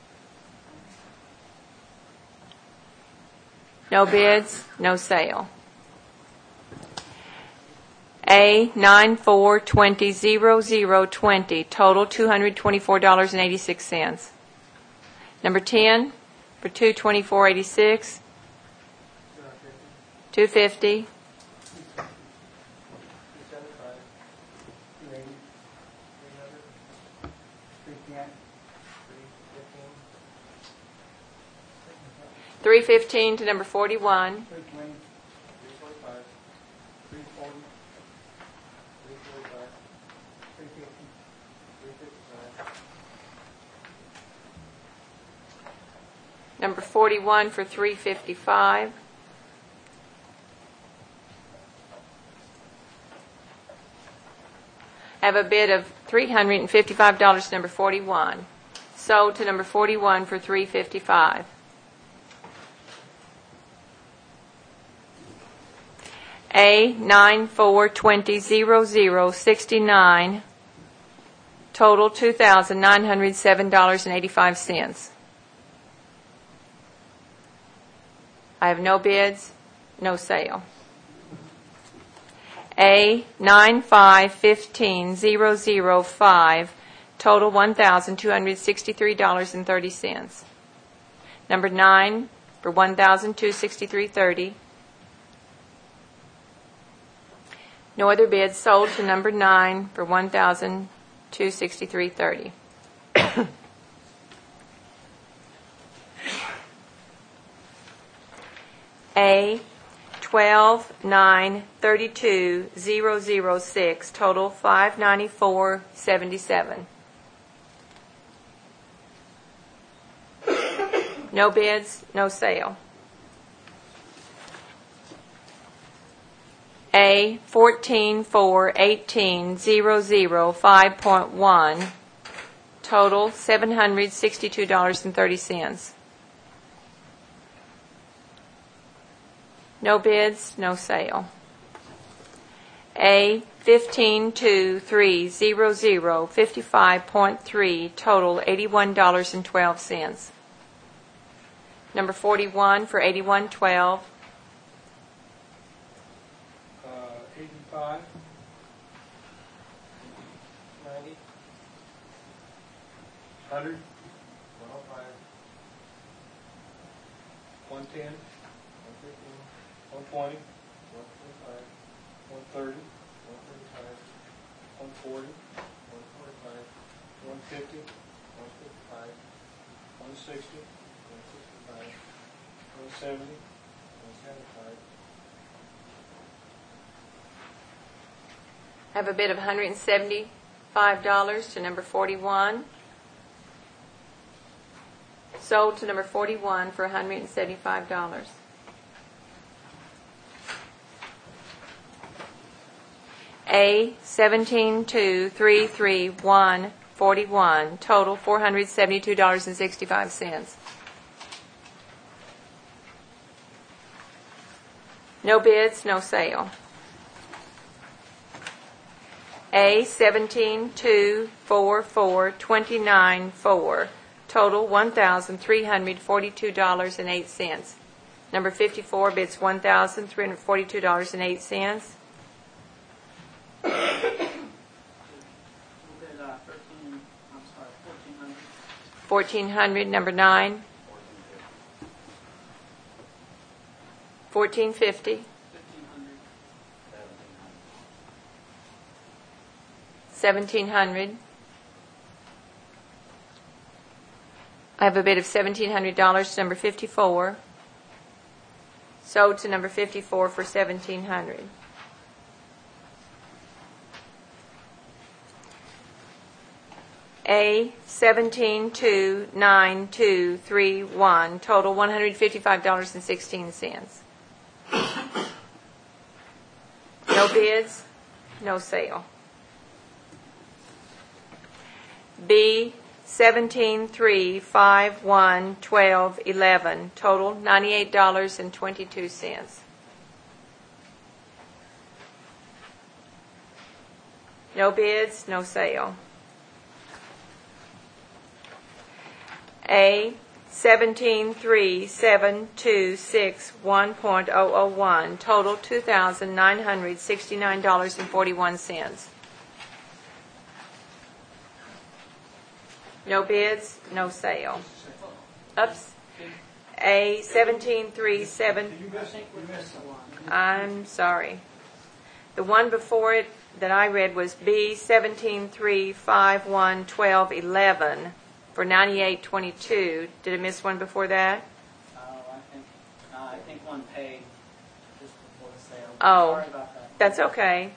No bids, no sale. A 94200020, total $224.86. Number 10 for $224.86. 250. 275. 280. 300. 310. 315 to number 41. 320. 325. 340. 345. 350. 355. Number 41 for $355. I have a bid of $355 to number 41. Sold to number 41 for $355. A 94200069, total $2,907.85. I have no bids, no sale. A 9515005, total $1,263.30. Number 9 for $1,263.30. No other bids. Sold to number 9 for $1,263.30. A 12932-006, total $594.77. No bids, no sale. A 14418-00 total $762.30. No bids, no sale. A 1522300 55.3 total $81.12. Number 41 for $81.12. 85, 90, 100, 105, 110, 115, 120, 125, 130, 135, 140, 145, 150, 155, 160, 165, 170, 175. I have a bid of $175 to number 41. Sold to number 41 for $175. A 17233141, total $472.65. No bids, no sale. A 17244294, total $1,342.08. Number 54 bids $1,342.08. We'll bid 1,400. 1400, number 9. 1450. 1,500. 1700. I have a bid of $1,700 to number 54. Sold to number 54 for $1,700. A 17292231, total $155.16. No bids, no sale. B 17351211, total $98.22. No bids, no sale. A 173726.1.001, total $2,969.41. No bids, no sale. Oops. A 1737. I think we missed the one. I'm sorry. The one before it that I read was B 17351111 for $98.22. Did I miss one before that? I think one paid just before the sale. Oh, Sorry about that. that's okay.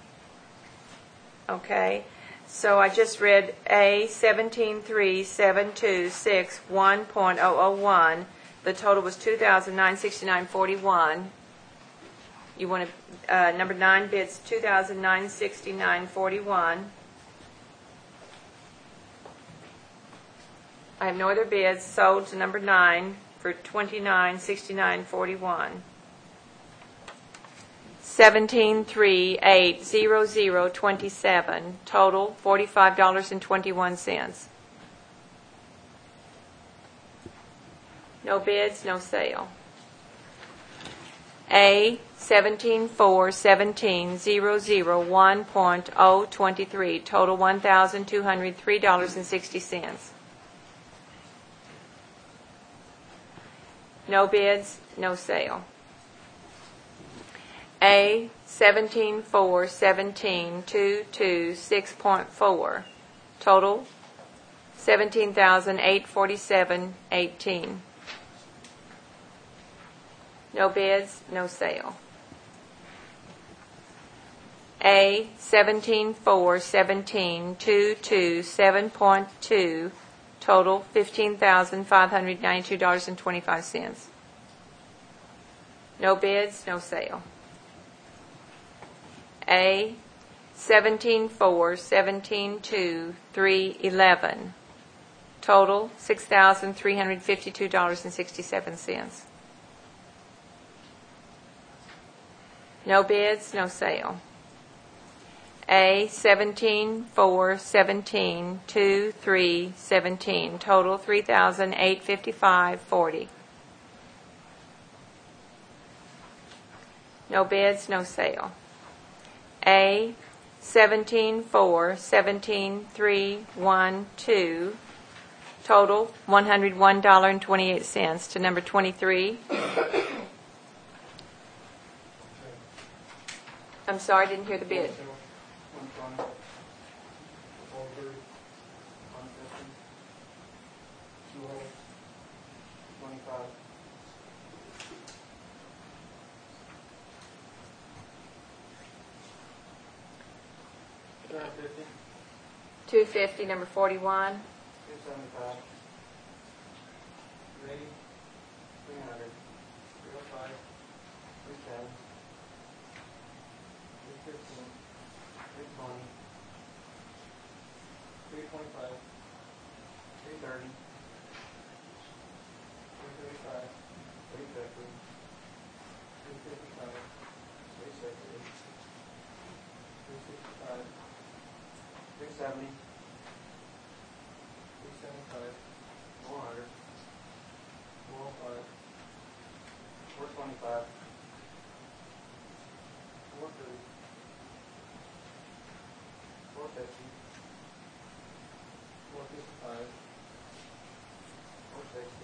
Okay. So I just read A 173726.1.001. The total was $2,969.41. You want to number 9 bids $2,969.41. I have no other bids. Sold to number 9 for $2969.41. 17380027, total $45.21. No bids, no sale. A 17470001.023, total $1,203.60. No bids, no sale. A 17472226.4, total $17,847.18. No bids, no sale. A 17472227.2, total $15,592.25. No bids, no sale. A 17472211, total $6,352.67. No bids, no sale. A 17472317, total $3,855.40. No bids, no sale. A 17-4, 17-3-1-2, total $101.28. To number 23. I'm sorry, I didn't hear the bid. 120, 130, 150, 200, 25. $250, 250, number 41. 275, 380, 300, 305, 310, 315, 320, 325, 330, 335, 350, 355, 360, 365, 370, 375, 400, 405, 425, 430, 450, 455, 460,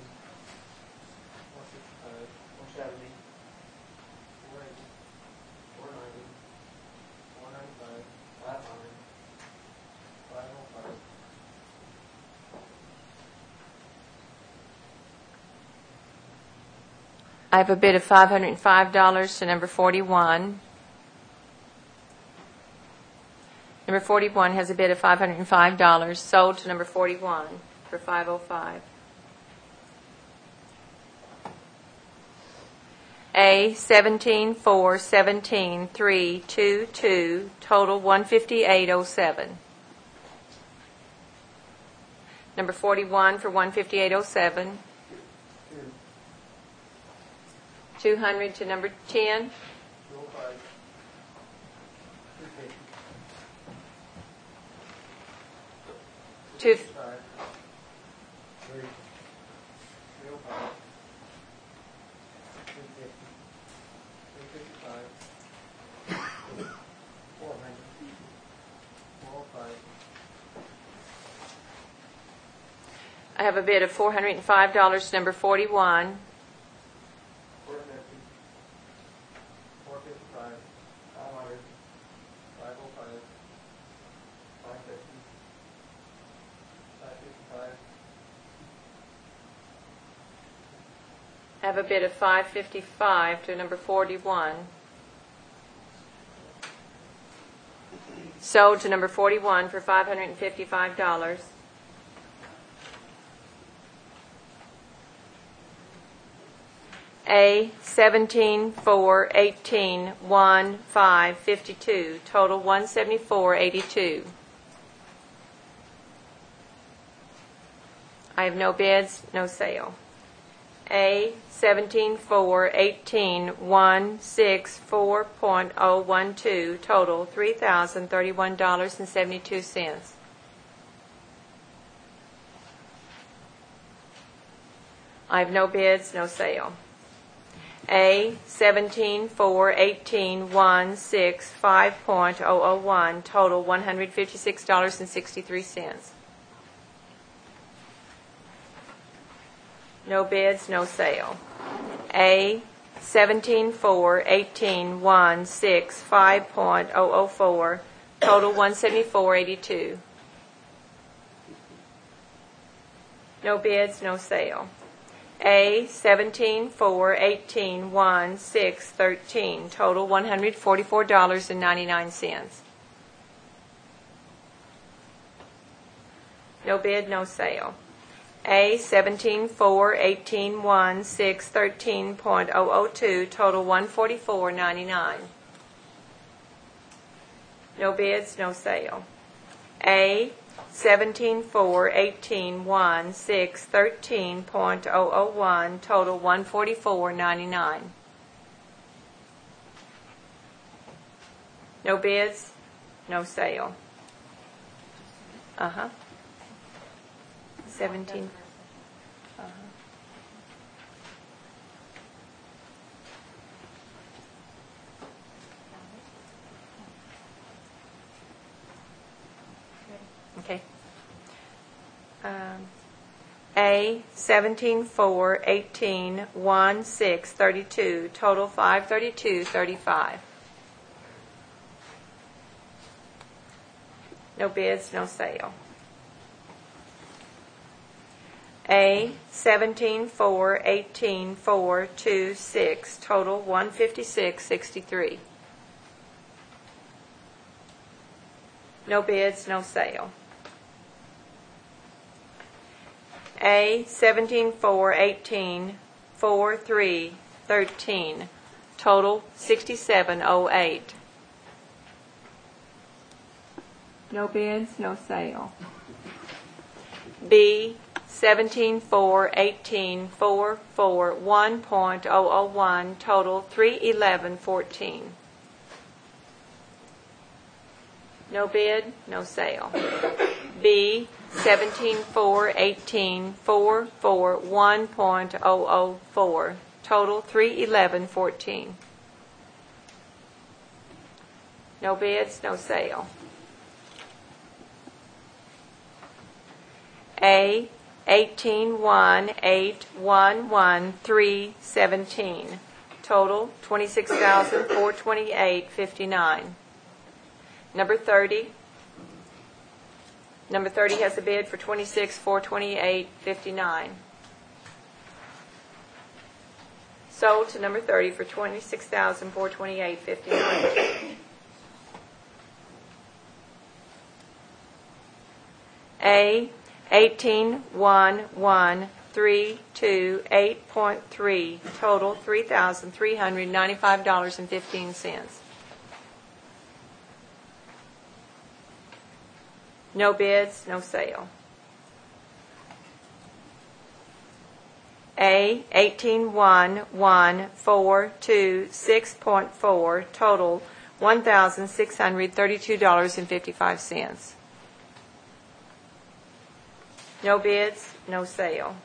465, 470, 480, 490, 495, 500, 505. I have a bid of $505 to number 41. Number 41 has a bid of $505, sold to number 41 for $505. A 17-4, 17-3-2-2, total $158.07. Number 41 for $158.07. 200 to number 10. 205, 250, 2, 5, 3, 305, 350, 355, 400, 405, I have a bid of $405 to number 41. 450, 455, 500, 505, 550, 555, I have a bid of $555 to number 41. Sold to number 41 for $555. A 17-4-18-1-5-52, total $174.82. I have no bids, no sale. A 17-4-18-1-6-4.012, total $3,031.72. I have no bids, no sale. A 17-4-18-1-6-5.001, total $156.63. No bids, no sale. A 17-4-18-1-6-5.004, total $174.82. No bids, no sale. A 17-4-18-1-6-13, total $144.99. No bid, no sale. A 17-4-18-1-6-13.002, total $144.99. No bids, no sale. A 17-4-18-1-6-13.001, total $144.99. No bids, no sale. 17. A, 17.4, 18, 1, 6, 32, total 532.35. No bids, no sale. A, 17.4, 18, 4, 2, 6, total 156.63. No bids, no sale. A, 17.4, 18, 4, 3, 13, total 67.08. No bids, no sale. B, 17.4, 18, 4, 4, 1.001, total 311.14. No bid, no sale. B, 17.4, 18, 4, 4, 1.004, total 311.14. No bids, no sale. A, 18.1, 8, 1, 1, 3, 17, total 26,428.59. Number 30. Number 30 has a bid for 26,428.59. Sold to number 30 for 26,428.59. A, 18,1,1,3,2, 8.3, total $3,395.15. No bids, no sale. A, 18,1,1,4,2, 6.4, total $1,632.55. No bids, no sale.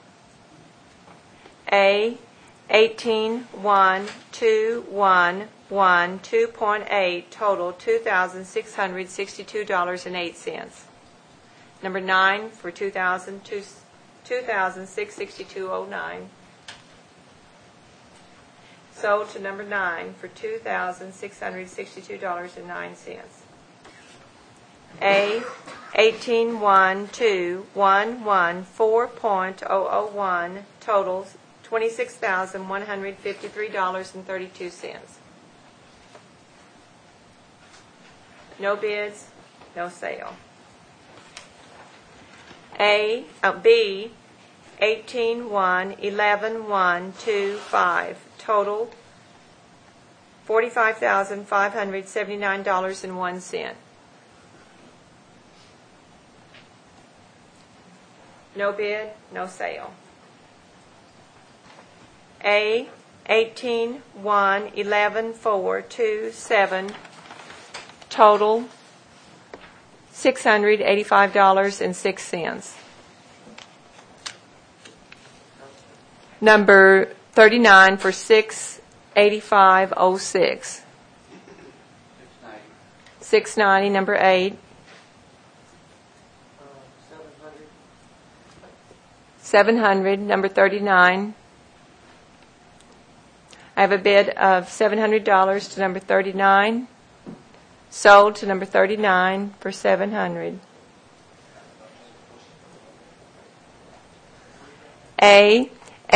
A, 18,1,2,1,1, 2.8, total $2,662.08. Number 9 for $2,662.09. Sold to number 9 for $2,662.09. A, 18,1,2,1,1, 4.001, totals $26,153.32. No bids, no sale. B, 18,1,11,1,2,5, total $45,579.01. No bid, no sale. A, 18,1,11,4,2,7, total $685.06. Number 39 for $685.06. $690, number 8. 700, number 39. I have a bid of $700 to number 39. Sold to number 39 for $700. A,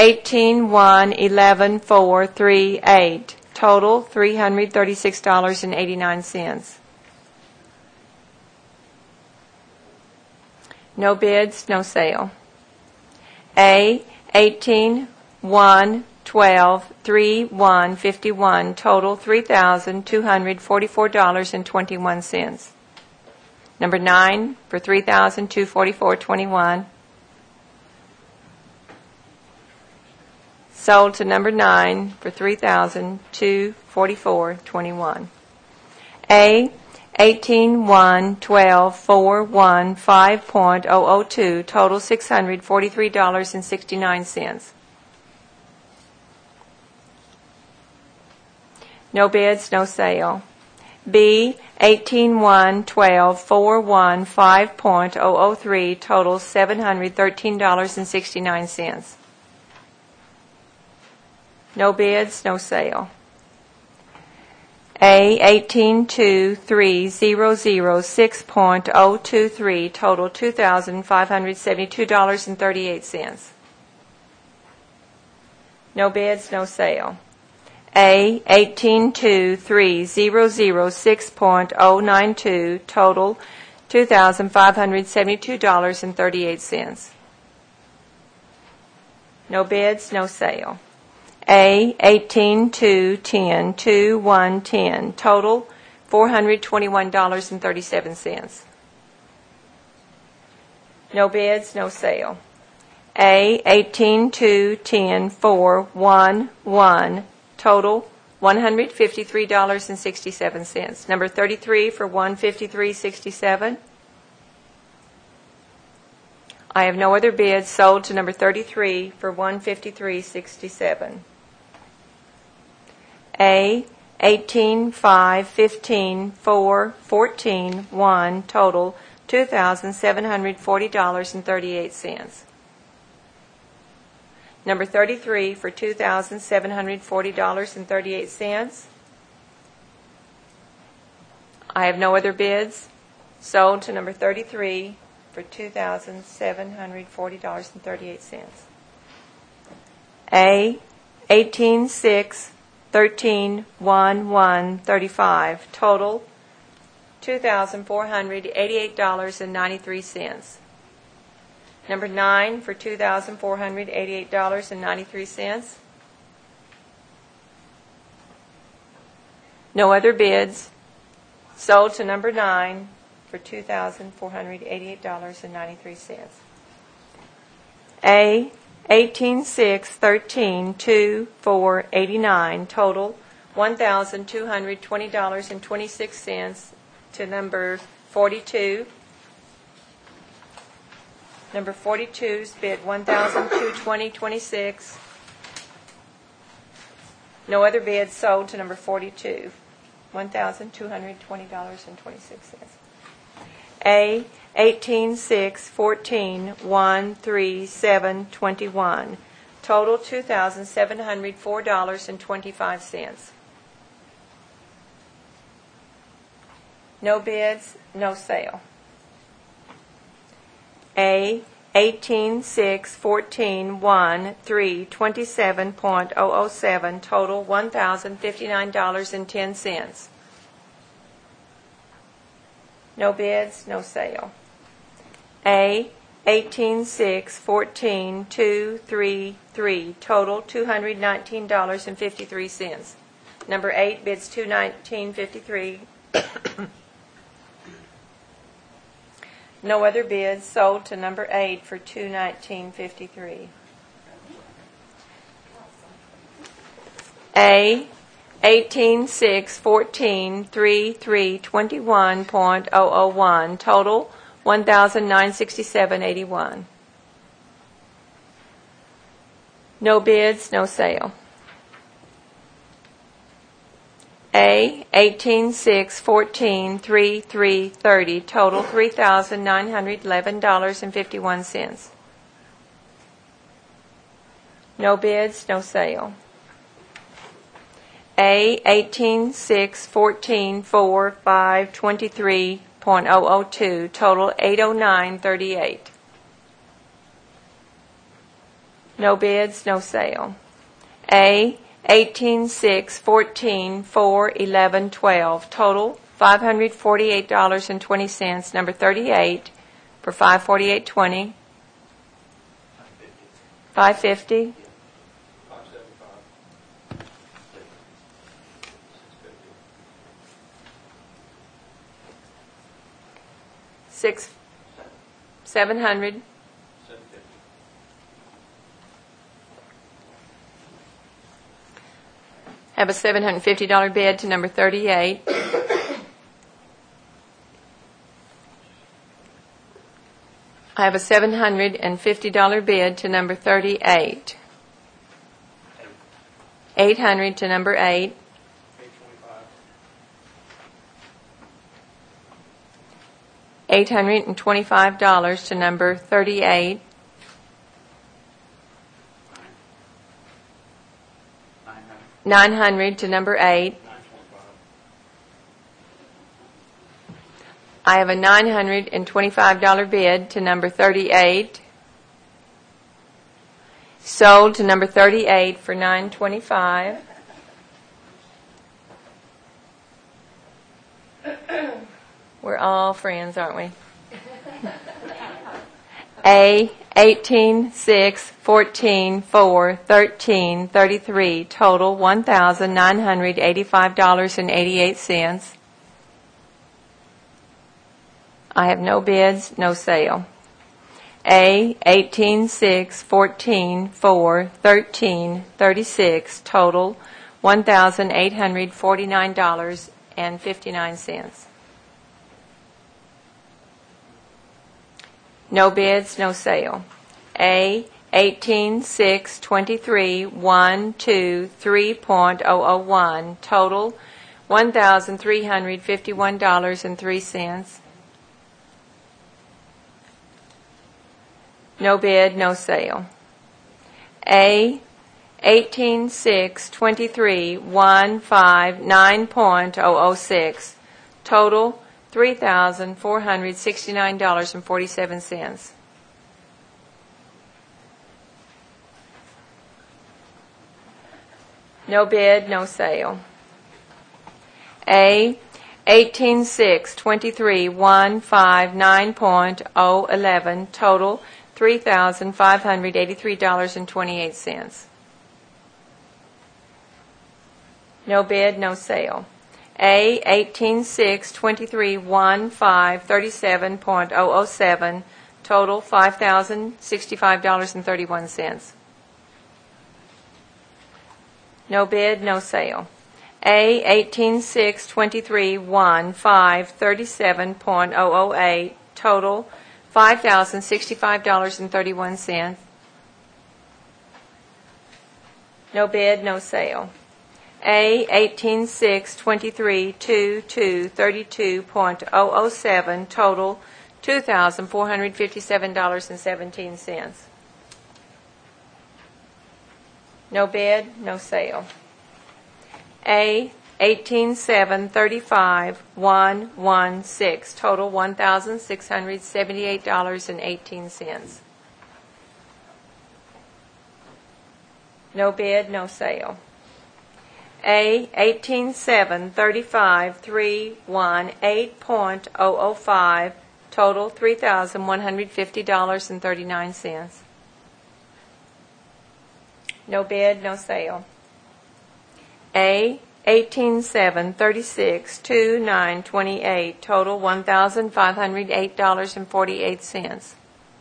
18,1,11,4,3,8, total $336.89. No bids, no sale. A, 18,1,12,3,1,51, total $3,244.21. Number 9 for $3,244.21. Sold to number 9 for $3,244.21. A, 18,1,12,4,1, 5.002, total $643.69. No bids, no sale. B, A18-1-12-415.003 totals $713.69. No bids, no sale. A18-2-3-006.023 total $2,572.38. No bids, no sale. A18-2-3-006.092 total $2,572.38. No bids, no sale. A18-2-10-2-110 total $421.37. No bids, no sale. A18-2-10-4-1-1 total $153.67. Number 33 for $153.67. I have no other bids. Sold to number 33 for $153.67. A18-5-15-4-14-1 total $2,740.38. Number 33 for $2,740.38. I have no other bids. Sold to number 33 for $2,740.38. A18-6-13-1-1-35 total $2,488.93. Number 9 for $2,488.93. No other bids. Sold to number 9 for $2,488.93. A18-6-13-2-4-89 total $1,220.26 to number 42. Number 42's bid $1,220.26. No other bids. Sold to number 42. $1,220.26. A18-6-14-1-3-7-21 total $2,704.25. No bids, no sale. A18-6-14-1-3-27.007 total $1,059.10. No bids, no sale. A18-6-14-2-3-3 total $219.53. Number 8 bids $219.53. No other bids. Sold to number 8 for $219.53. A18-6-14-3-3-21.001 total $1,967.81. No bids, no sale. A18-6-14-3-3-30 total $3,911.51. No bids, no sale. A18-6-14-4-5-23.002 total $809.38. No bids, no sale. A18-6-14-4-11-12 total $548.20. Number 38 for $548.20. $550. $700. Have a $750 bid to number 38. I have a $750 bid to number 38. 800 to number 8. $825 to number 38. 900 to number 8. I have a $925 bid to number 38. Sold to number 38 for $925. We're all friends, aren't we? A, 18, 6, 14, 4, 13, 33, total $1,985.88. I have no bids, no sale. A, 18, 6, 14, 4, 13, 36, total $1,849.59. No bids, no sale. A, 18, 6, 23, 1, 2, 3.001, total $1,351.03. No bid, no sale. A, 18, 6, 23, 1, 5, 9.006, total $3,469.47. No bid, no sale. A, 18, 6, 23, 1, 5, 9.011, total $3,583.28. No bid, no sale. A, 18, 6, 23, 1, 5, 37.007, total $5,065.31. No bid, no sale. A, 18, 6, 23, 1, 5, 37.008, total $5,065.31. No bid, no sale. A, 18, 6, 23, 2, 2, 32.007, total $2,457.17. No bid, no sale. A, 18, 7, 35, 1, 1, 6, total $1,678.18. No bid, no sale. A, 18, 7, 35, 3, 1, 8.005, total $3,150.39. No bid, no sale. A, 18, 7, 36, 2, 9, 28, total $1,508.48.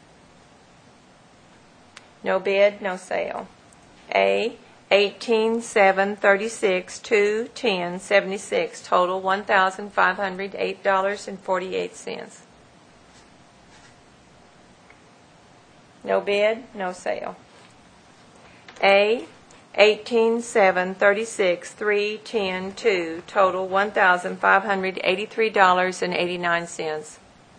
No bid, no sale. A, 18, 7, 36, 2, 10, 76, total $1,508.48. No bid, no sale. A, 18, 7, 36, 3, 10, 2, total $1,583.89.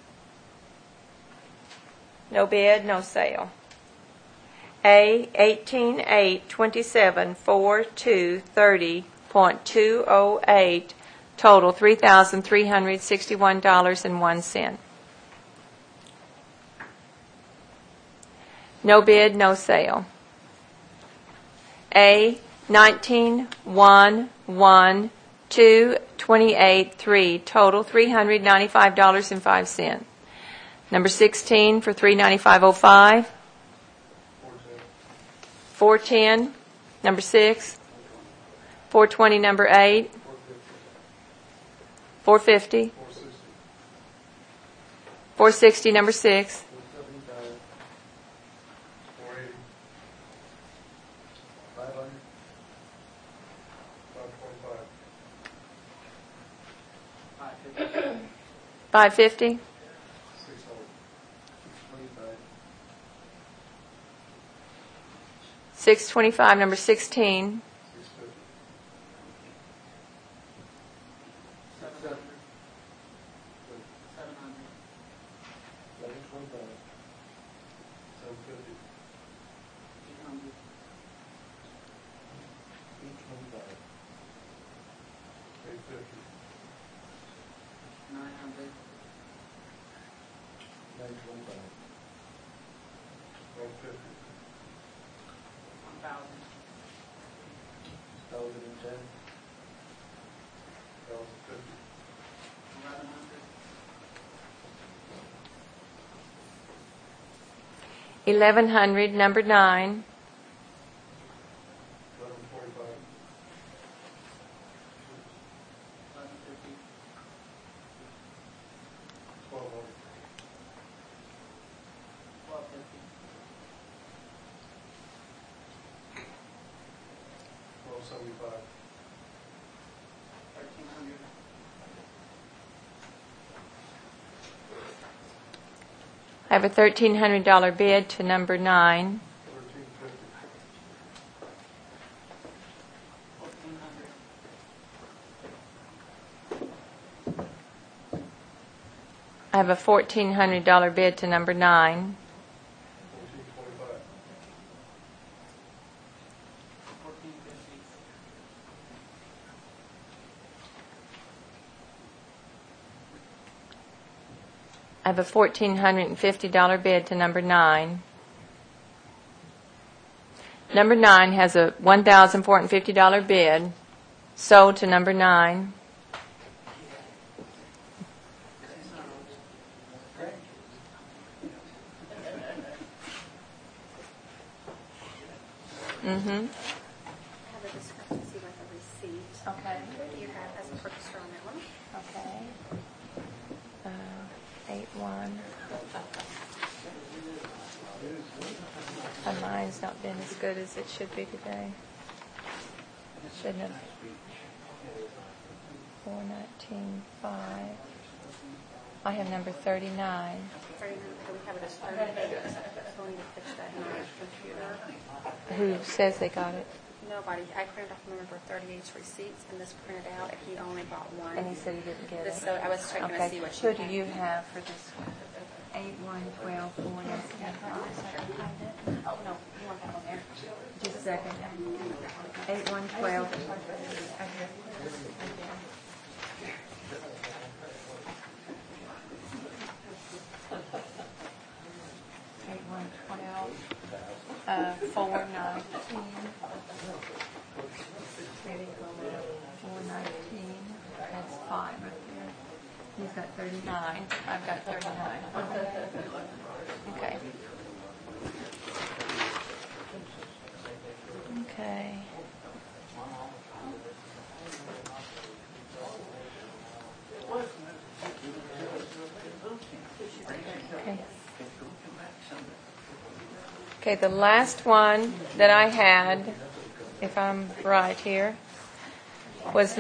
No bid, no sale. A, 18, 8, 27, 4, 2, 30.208, total $3,361.01. No bid, no sale. A, 19, 1, 1, 2, 28, 3, total $395.05. Number 16 for $395.05. 410, number 6. 420, number 8. 450. 460, number 6. 550. 625, number 16. 700. $1,150. 900. $925. $1,050. 1,000. $1,010. $1,050. 1,100. 1,100, number 9. $1,145. 1,150. $1,200. 1,250. 1,275. 1,300. I have a $1,300 bid to number 9. $1,350. 1,400. I have a $1,400 bid to number 9. $1,425. 1,450. I have a $1,450 bid to number 9. Number 9 has a $1,450 bid sold to number 9. Mm-hmm. I have a discrepancy with the receipt. Okay. Do you have as a purchaser on that one? Okay. 8-1. My mind's not been as good as it should be today. Shouldn't have. 419.5. I have number 39. 39, we have it as 38. So we need to fix that in our computer. Who says they got it? Nobody. I printed off number 38's receipts and this printed out, and he only bought one. And he said he didn't get This, it. so I was checking to Okay. see what she Who had. do you have for this one? 8-1-12, 419.5. Oh, no, you want that on there. Just a second. 8-1-12. That's 5 right there. He's got 39. I've got 39. Okay. Okay. Okay. Okay, the last one that I had, if I'm right here, was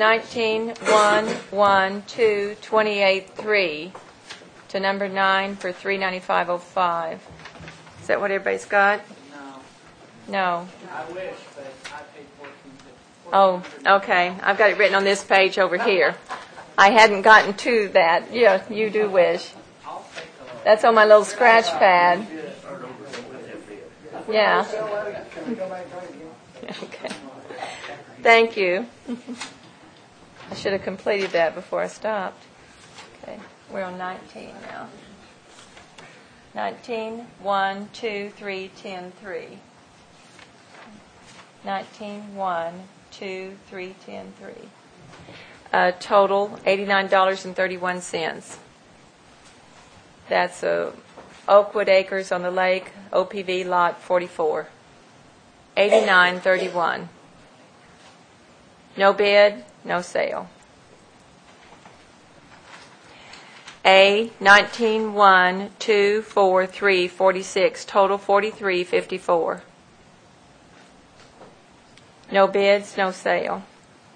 19-1-1-2-28-3 to number 9 for $395.05. Is that what everybody's got? No. No. I wish, but I paid 1,450. Oh, okay. I've got it written on this page over here. I hadn't gotten to that. Yeah, you do wish. I'll take the loan. That's on my little scratch pad. Yeah. Okay. Thank you. I should have completed that before I stopped. Okay, we're on 19 now. 19-1-2-3-10-3. 19-1-2-3-10-3. Total $89.31. That's Oakwood Acres on the Lake, OPV Lot 44. $89.31. No bid, no sale. A 19-1-2-4-3-46. Total $43.54. No bids, no sale.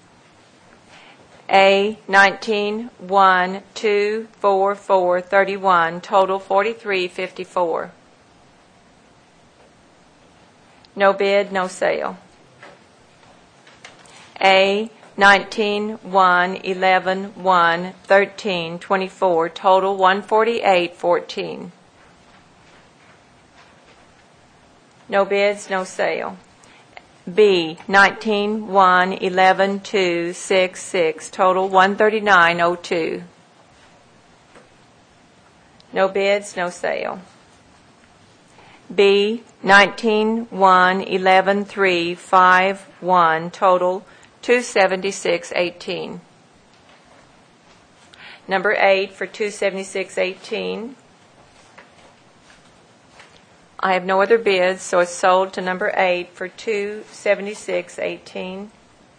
A 19-1-2-4-4-31. Total $43.54. No bid, no sale. A 19-1-11-1-13-24. Total $148.14. No bids, no sale. B, 19, 1, 11, 2, 6, 6, total 139.02. No bids, no sale. B, 19, 1, 11, 3, 5, 1, total 276.18. Number 8 for 276.18. I have no other bids, so it's sold to number 8 for $276.18.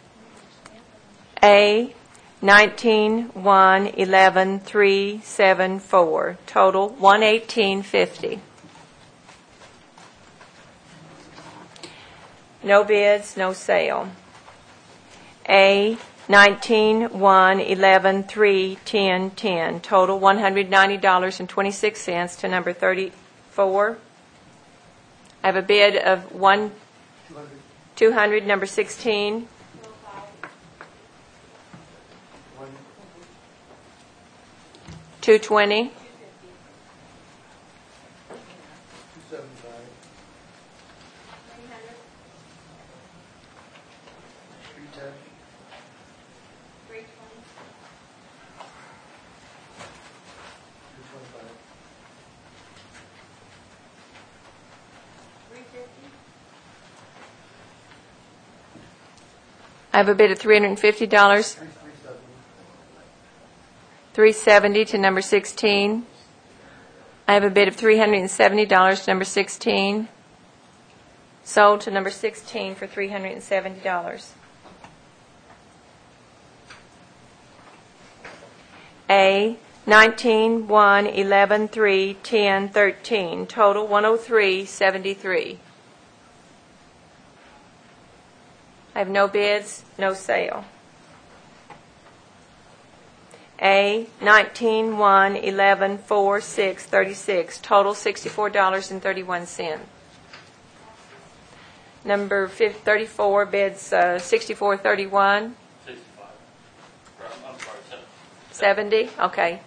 A, 19, 1, 11, 3, 7, 4, total $118.50. No bids, no sale. A, 19, 1, 11, 3, 10, 10, total $190.26 to number 34. I have a bid of 200, number 16. 220. 275. 310. 225. I have a bid of $350. 370. $370 to number 16. I have a bid of $370 to number 16. Sold to number 16 for $370. A, 19, 1, 11, 3, 10, 13, total $103.73. I have no bids, no sale. A, 19, 1, 11, 4, 6, 36, total $64.31. Number 34 bids $64.31. 65. I'm sorry, 70, okay.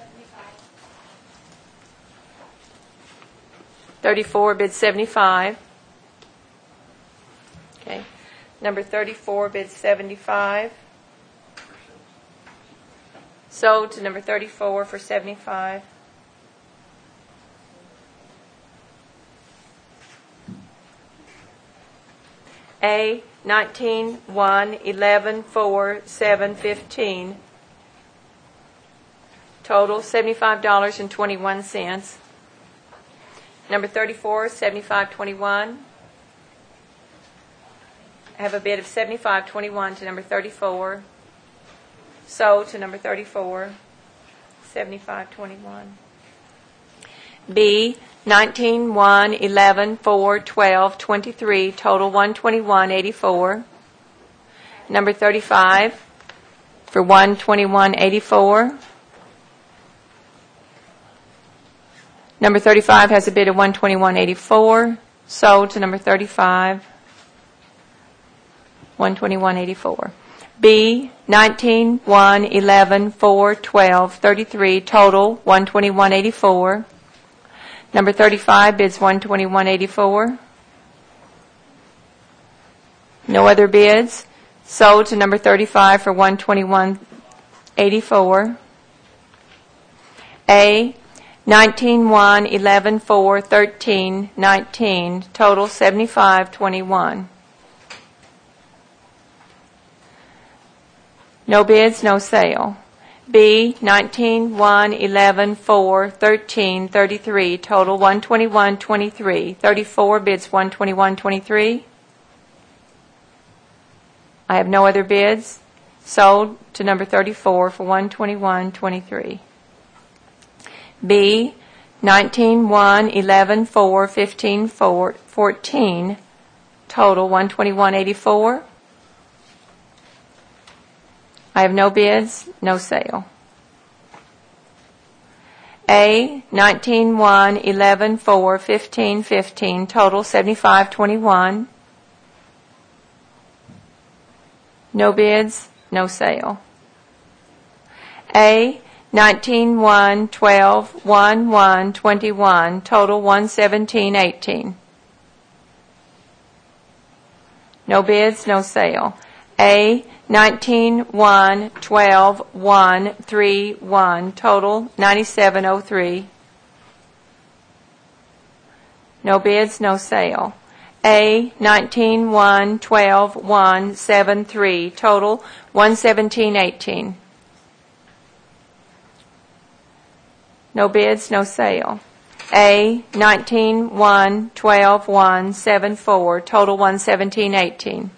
34 bids 75. Okay. Number 34 bids 75. Sold to number 34 for 75. A, 19, 1, 11, 4, 7, 15. Total $75.21. Number 34, 75.21. I have a bid of $75.21 to number 34. Sold to number 34, $75.21. B, 19, 1, 11, 4, 12, 23, total $121.84. Number 35 for $121.84. Number 35 has a bid of $121.84. Sold to number 35, $121.84. B, 19, 1, 11, 4, 12, 33, total $121.84. Number 35 bids $121.84. No other bids. Sold to number 35 for $121.84. A, 19, 1, 11, 4, 13, 19, total $75.21. No bids, no sale. B, 19, 1, 11, 4, 13, 33, total $121.23. 34 bids $121.23. I have no other bids. Sold to number 34 for $121.23. B, 19, 1, 11, 4, 15, 14, total $121.84. I have no bids, no sale. A, 19, 1, 11, 4, 15, 15, total $75.21. No bids, no sale. A, 19, 1, 12, 1, 1, 21, total $117.18. No bids, no sale. A, 19-1, 12-1, 3-1, total 9703. No bids, no sale. A, 19-1, 12-1, 7-3, total 11718. No bids, no sale. A, 19-1, 12-1, 7-4, total 11718.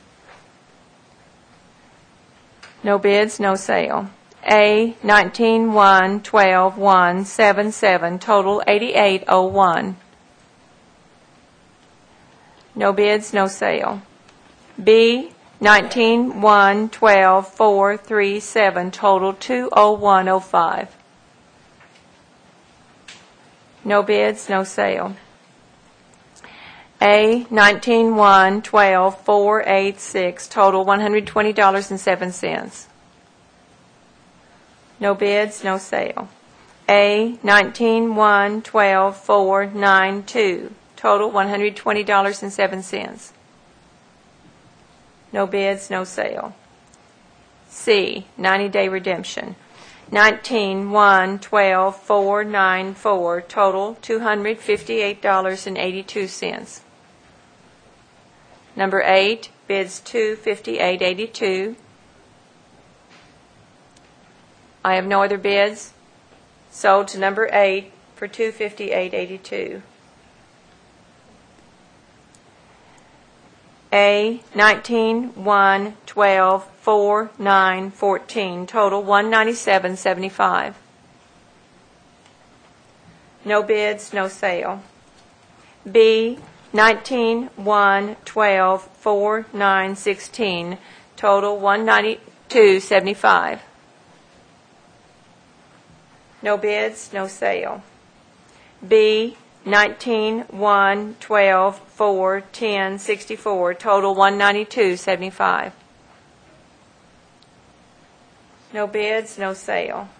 No bids, no sale. A, 19-1, 12-1, 7-7, total 8801. No bids, no sale. B, 19-1, 12-4, 3-7, total 20105. No bids, no sale. A, 19-1, 12-4, 8-6, total $120.07. No bids, no sale. A, 19-1, 12-4, 9-2, total $120.07. No bids, no sale. C, 90-day redemption. 19-1, 12-4, 9-4, total $258.82. Number 8, bids $258.82. I have no other bids. Sold to number 8 for $258.82. A, 19-1, 12-4, 9-14, total $197.75. No bids, no sale. B, 19-1, 12-4, 9-16, total $192.75. No bids, no sale. B, 19-1, 12-4, 10-64, total $192.75. No bids, no sale.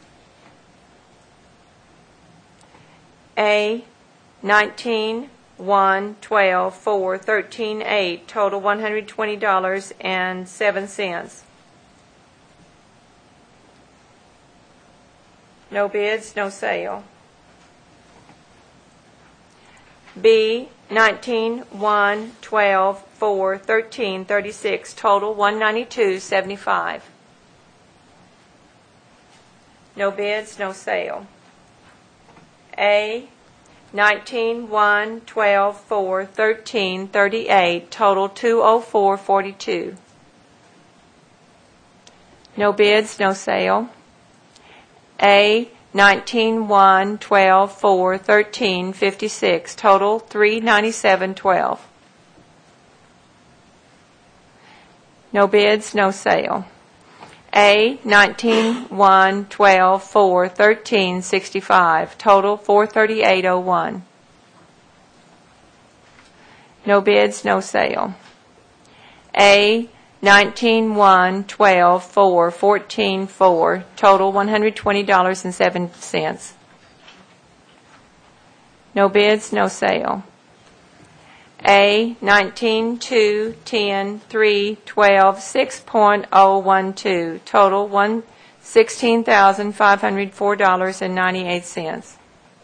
A, 19-1, 12-4, 13-8, total $120.07. No bids, no sale. B, 19-1, 12-4, 13-36, total $192.75. No bids, no sale. A, 19-1, 12-4, 13-38, total $204.42. No bids, no sale. A, 19-1, 12-4, 13-56, total $397.12. No bids, no sale. A, 19-1, 12-4, 13-65, total $438.01. No bids, no sale. A, 19-1, 12-4, 14-4, total $120.07. No bids, no sale. A, 19-2, 10-3, 12, 6.012, total $16,504.98.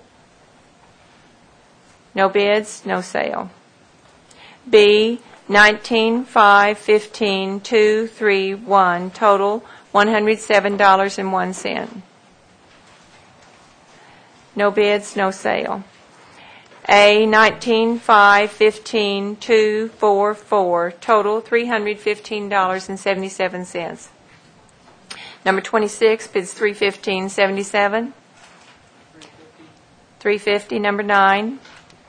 No bids, no sale. B, 19-5, 15, 2, 3, 1, total $107.01. No bids, no sale. A, 19-5, 15, 2, 4, 4, total $315.77. Number 26 bids $315.77. $350, number 9.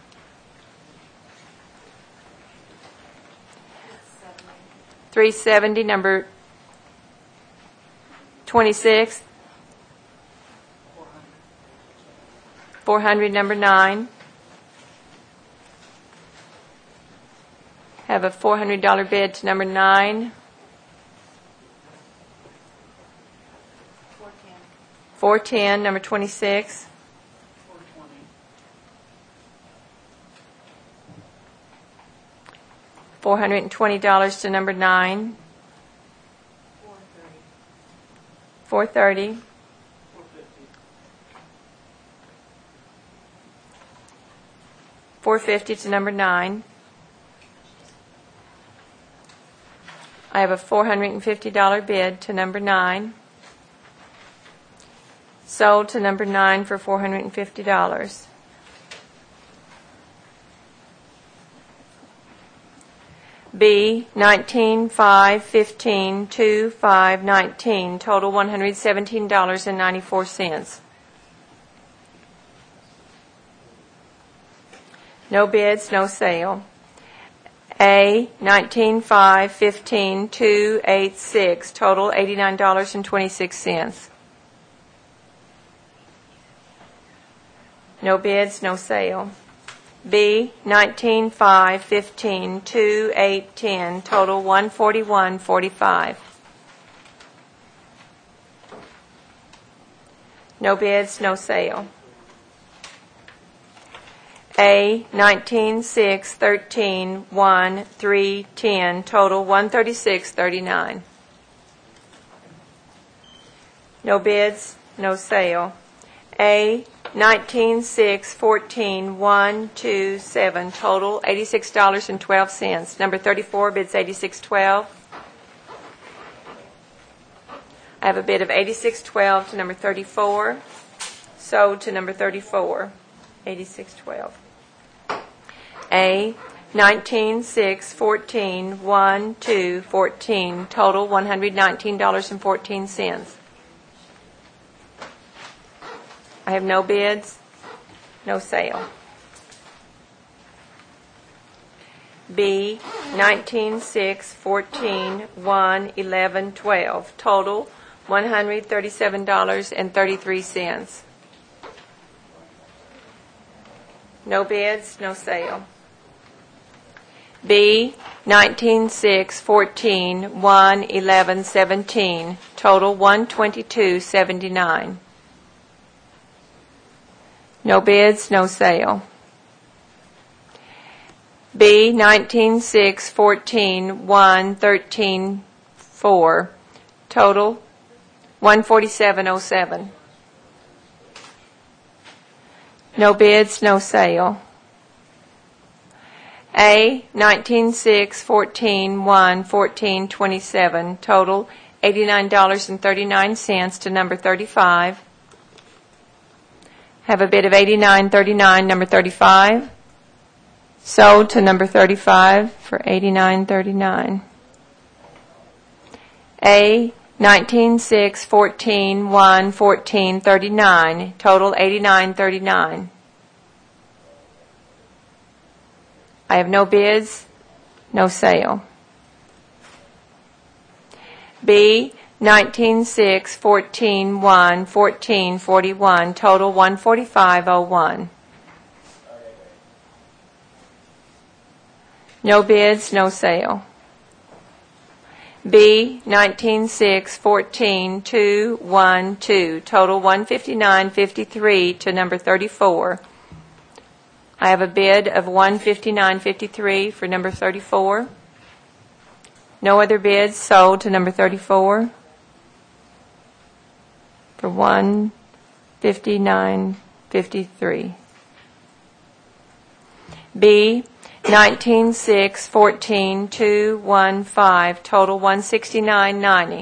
$370, number 26. $400, number 9. Have a $400 bid to number 9. $410, number 26. $420 to number 9. $430. $450 to number 9. I have a $450 bid to number 9. Sold to number 9 for $450. B, 19, 5, 15, 2, 5, 19, total $117.94. No bids, no sale. A, 19, 5, 15, 2, 8, 6, total $89.26. No bids, no sale. B, 19, 5, 15, 2, 8, 10, total $141.45. No bids, no sale. A, 19, 6, 13, 1, 3, 10, total $136.39. No bids, no sale. A, 19, 6, 14, 1, 2, 7, total $86.12. Number 34 bids $86.12. I have a bid of $86.12 to number 34. Sold to number 34, $86.12. A, 19, 6, 14, 1, 2, 14, total $119.14. I have no bids, no sale. B, 19, 6, 14, 1, 11, 12, total $137.33. No bids, no sale. B, 19, 6, 14, 1, 11, 17, total $122.79. No bids, no sale. B, 19, 6, 14, 1, 13, 4, total $147.07. No bids, no sale. A, 19, 6, 14, 1, 14, 27, total $89.39 to number 35. Have a bid of $89.39, number 35. Sold to number 35 for $89.39. A, 19, 6, 14, 1, 14, 39, total $89.39. I have no bids, no sale. B, 19, 6, 14, 1, 14, 41, total $145.01. No bids, no sale. B, 19, 6, 14, 2, 1, 2, total $159.53 to number 34. I have a bid of $159.53 for number 34. No other bids, sold to number 34 for $159.53. B, 19, 6, 14, 2, 1, 5, total $169.90.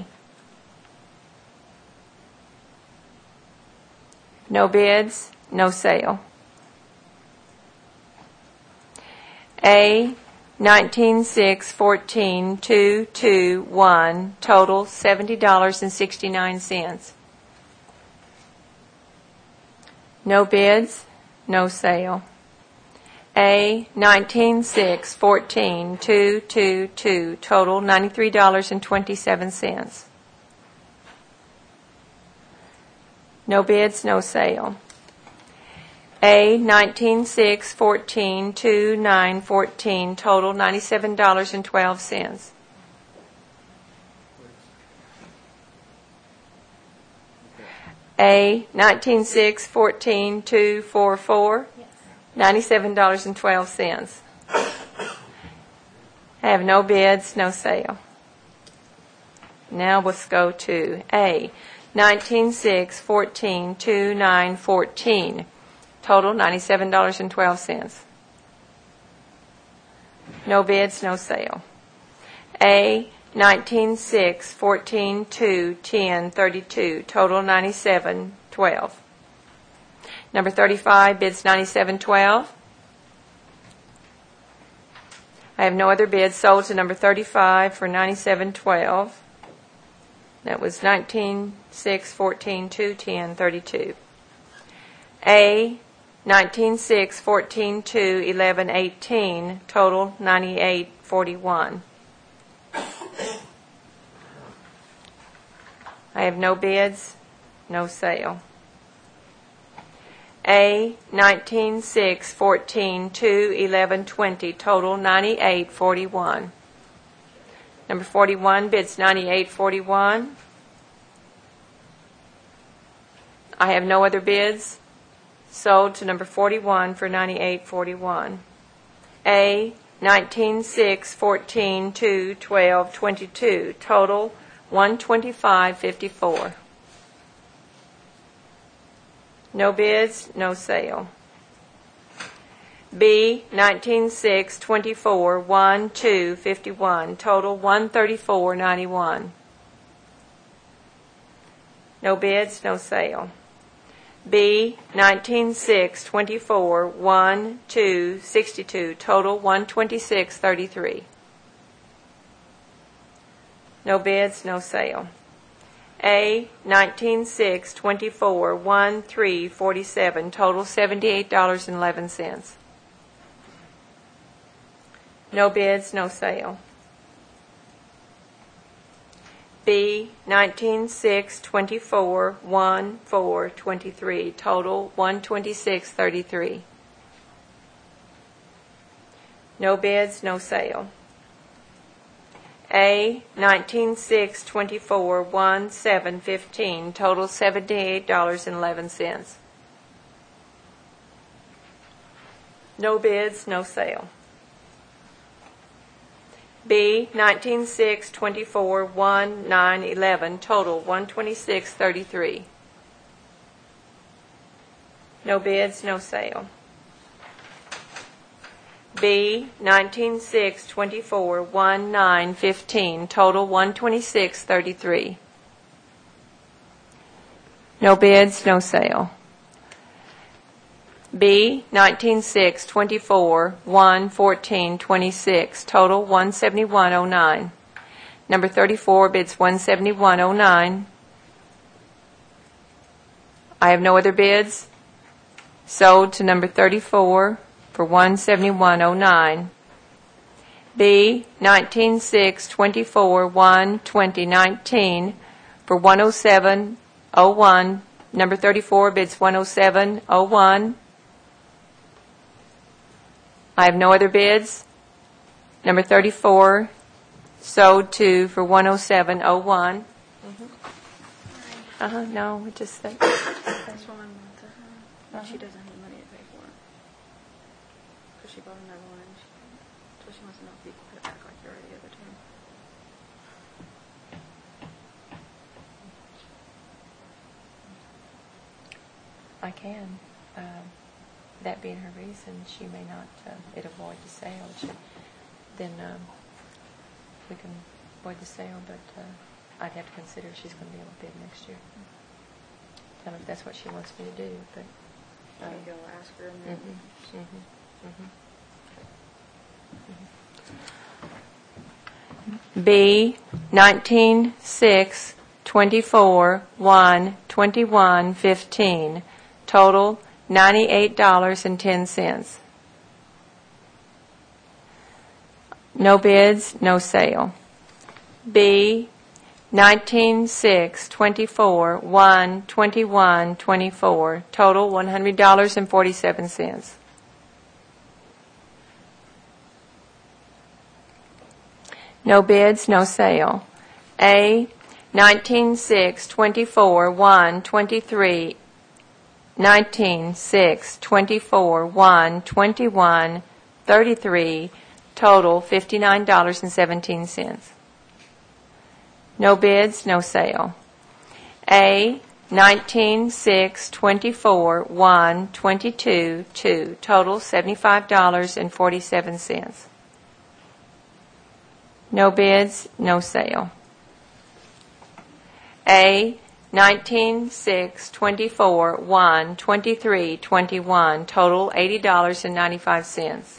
No bids, no sale. A, 19, 6, 14, 2, 2, 1, total $70.69. No bids, no sale. A, 19, 6, 14, 2, 2, 2, total $93.27. No bids, no sale. A, 19, 6, 14, 2, 9, 14, total $97.12. A, 19, 6, 14, 2, 4, 4, $97.12. I have no bids, no sale. Now let's go to A, 19.6, 14, 2, 9, 14. Total $97.12. No bids, no sale. A, 19.6, 14, 2, 10, 32. Total $97.12. Number 35 bids $97.12. I have no other bids. Sold to number 35 for $97.12. That was 19.6, 14, 2, 10, 32. A, 19.6, 14, 2, 11, 18. Total $98.41. I have no bids, no sale. A, 19.6, 14, 2, 11, 20. Total $98.41. Number 41 bids $98.41. I have no other bids. Sold to number 41 for $98.41. A, 19.6, 14, 2, 12, 22. Total $125.54. No bids, no sale. B, 19.6, 24, 1, 2, 51. Total $134.91. No bids, no sale. B, 19.6, 24, 1, 2, 62. Total $126.33. No bids, no sale. A, 19.6, 24, 1, 3, 47. Total $78.11. No bids, no sale. B, 19.6, 24, 1, 4, 23. Total $126.33. No bids, no sale. A, 19.6, 24, 1, 7, 15. Total $78.11. No bids, no sale. B, 19.6, 24, 1, 9, 11. Total $126.33. No bids, no sale. B, 19.6, 24, 1, 9, 15. Total $126.33. No bids, no sale. B, 19.6, 24, 1, 14, 26. Total $171.09. Number 34 bids $171.09. I have no other bids. Sold to number 34 for $171.09. B, 19.6, 24, 1, 20, 19 for $107.01. Number 34 bids $107.01. I have no other bids. Number 34 sold to for $107.01. No, we just said. This woman wants it. She doesn't have the money to pay for it. Because she bought another one. So she wants to know if you can put it back like you were the other two. I can. That being her reason, she may not, it avoid the sale. Then we can avoid the sale, but I'd have to consider if she's going to be able to bid next year. Tell her if that's what she wants me to do. But You go ask her and then. B, 19.6, 24, 1, 21, 15. Total $98.10. No bids, no sale. B, 19.6, 24, 1, 21, 24. Total $100.47. No bids, no sale. A, 19.6, 24, 1, 23, 19, 6, 24, 1, 21, 33, total $59.17. No bids, no sale. A, 19, 6, 24, 1, 22, 2, total $75.47. No bids, no sale. A, 19, 6, 24, 1, 23, 21, total $80.95.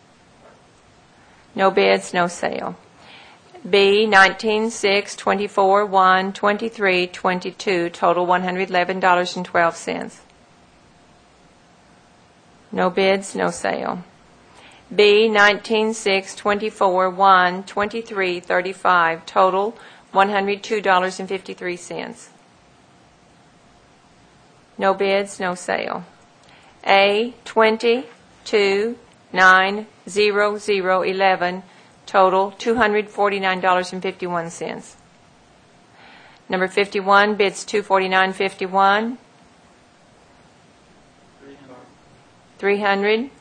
No bids, no sale. B, 19, 6, 24, 1, 23, 22, total $111.12. No bids, no sale. B, 19, 6, 24, 1, 23, 35, total $102.53. No bids, no sale. A, 20, 2, 9, 0, 0, 11, total $249.51. Number 51 bids $249.51. 300.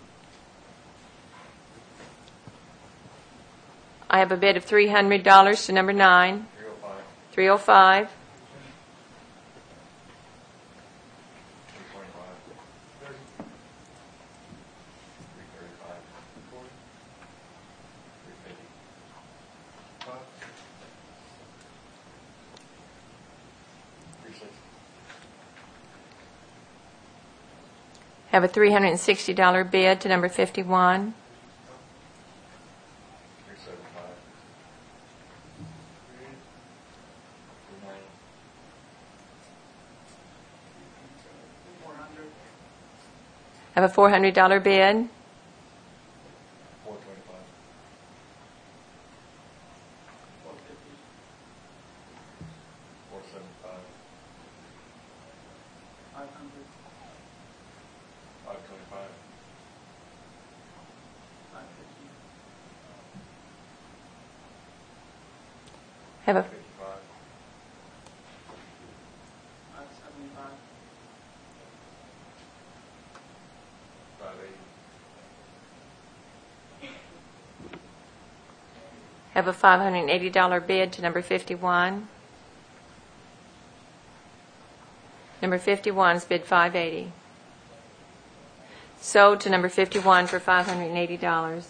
I have a bid of $300 to number 9. 305. 360. Have a $360 bid to number 51. 375. 400. Have a $400 bid. 425. 475. 500, 525. 550, Have a 55. 575, 580. have a $580 bid to number 51. Number 51 is bid $580. Sold to number 51 for $580.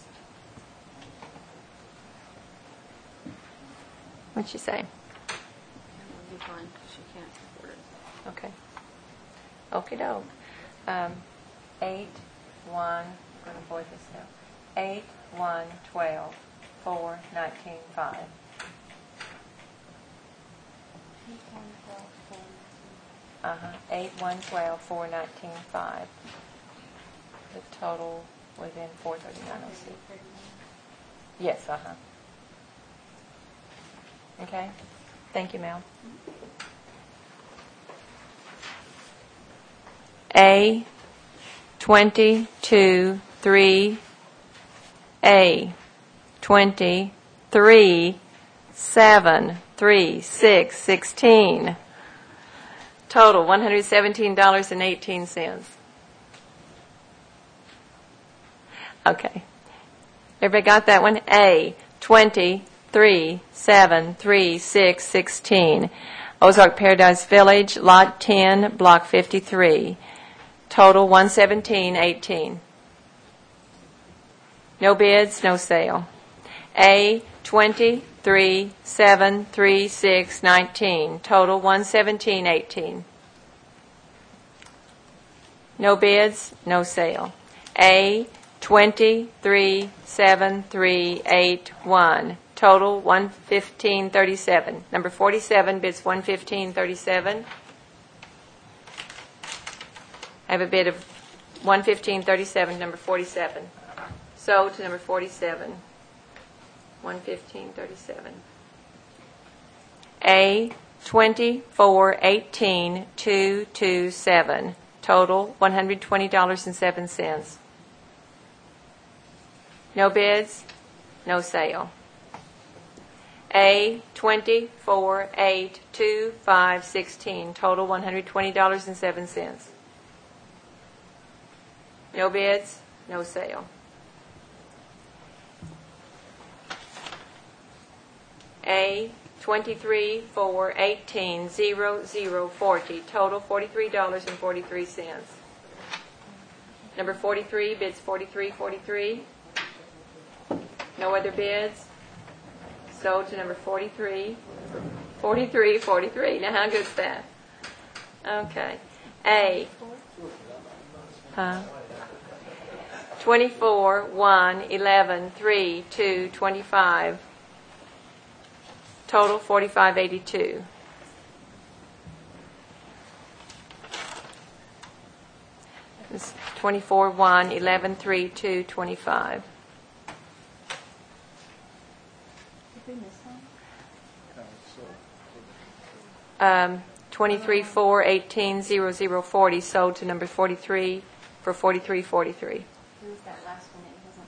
What'd she say? That would be fine. She can't afford it. Okay. Okie doke. 8, 1, I'm going to void this now. 8, 1, 12, 4, 19, 5. 8, 1, 12, 4, 19, 5. The total within 439.06. Yes, Okay. Thank you, Mel. A, 22, 3, A, 23, 7, 3, 6, 16. Total $117.18. Okay. Everybody got that one? A, 23, 7, 3, 6, 16. Ozark Paradise Village, Lot 10, Block 53. Total $117.18. No bids, no sale. A, 23, 7, 3, 6, 19. Total $117.18. No bids, no sale. A, 23, 7, 3, 8, 1. Total $115.37. Number 47 bids $115.37. I have a bid of $115.37, number 47. Sold to number 47. $115.37. A, 24, 18, 227. Total $120.07. No bids, no sale. A, 24, 8, 2, 5, 16. Total $120.07. No bids, no sale. A, 23, 4, 18, 0, 0, 40, total $43.43. Number 43 bids 43.43. No other bids. Sold to number 43. 43.43. Now how good's that? Okay. A. 24, 1, 11, 3, 2, 25. Total $45.82. It's 24, 1, 11, 3, 2, 25. Did we miss one? 23, 4, 18, 0, 0, 40, sold to number 43 for $43.43. Who was that last one that wasn't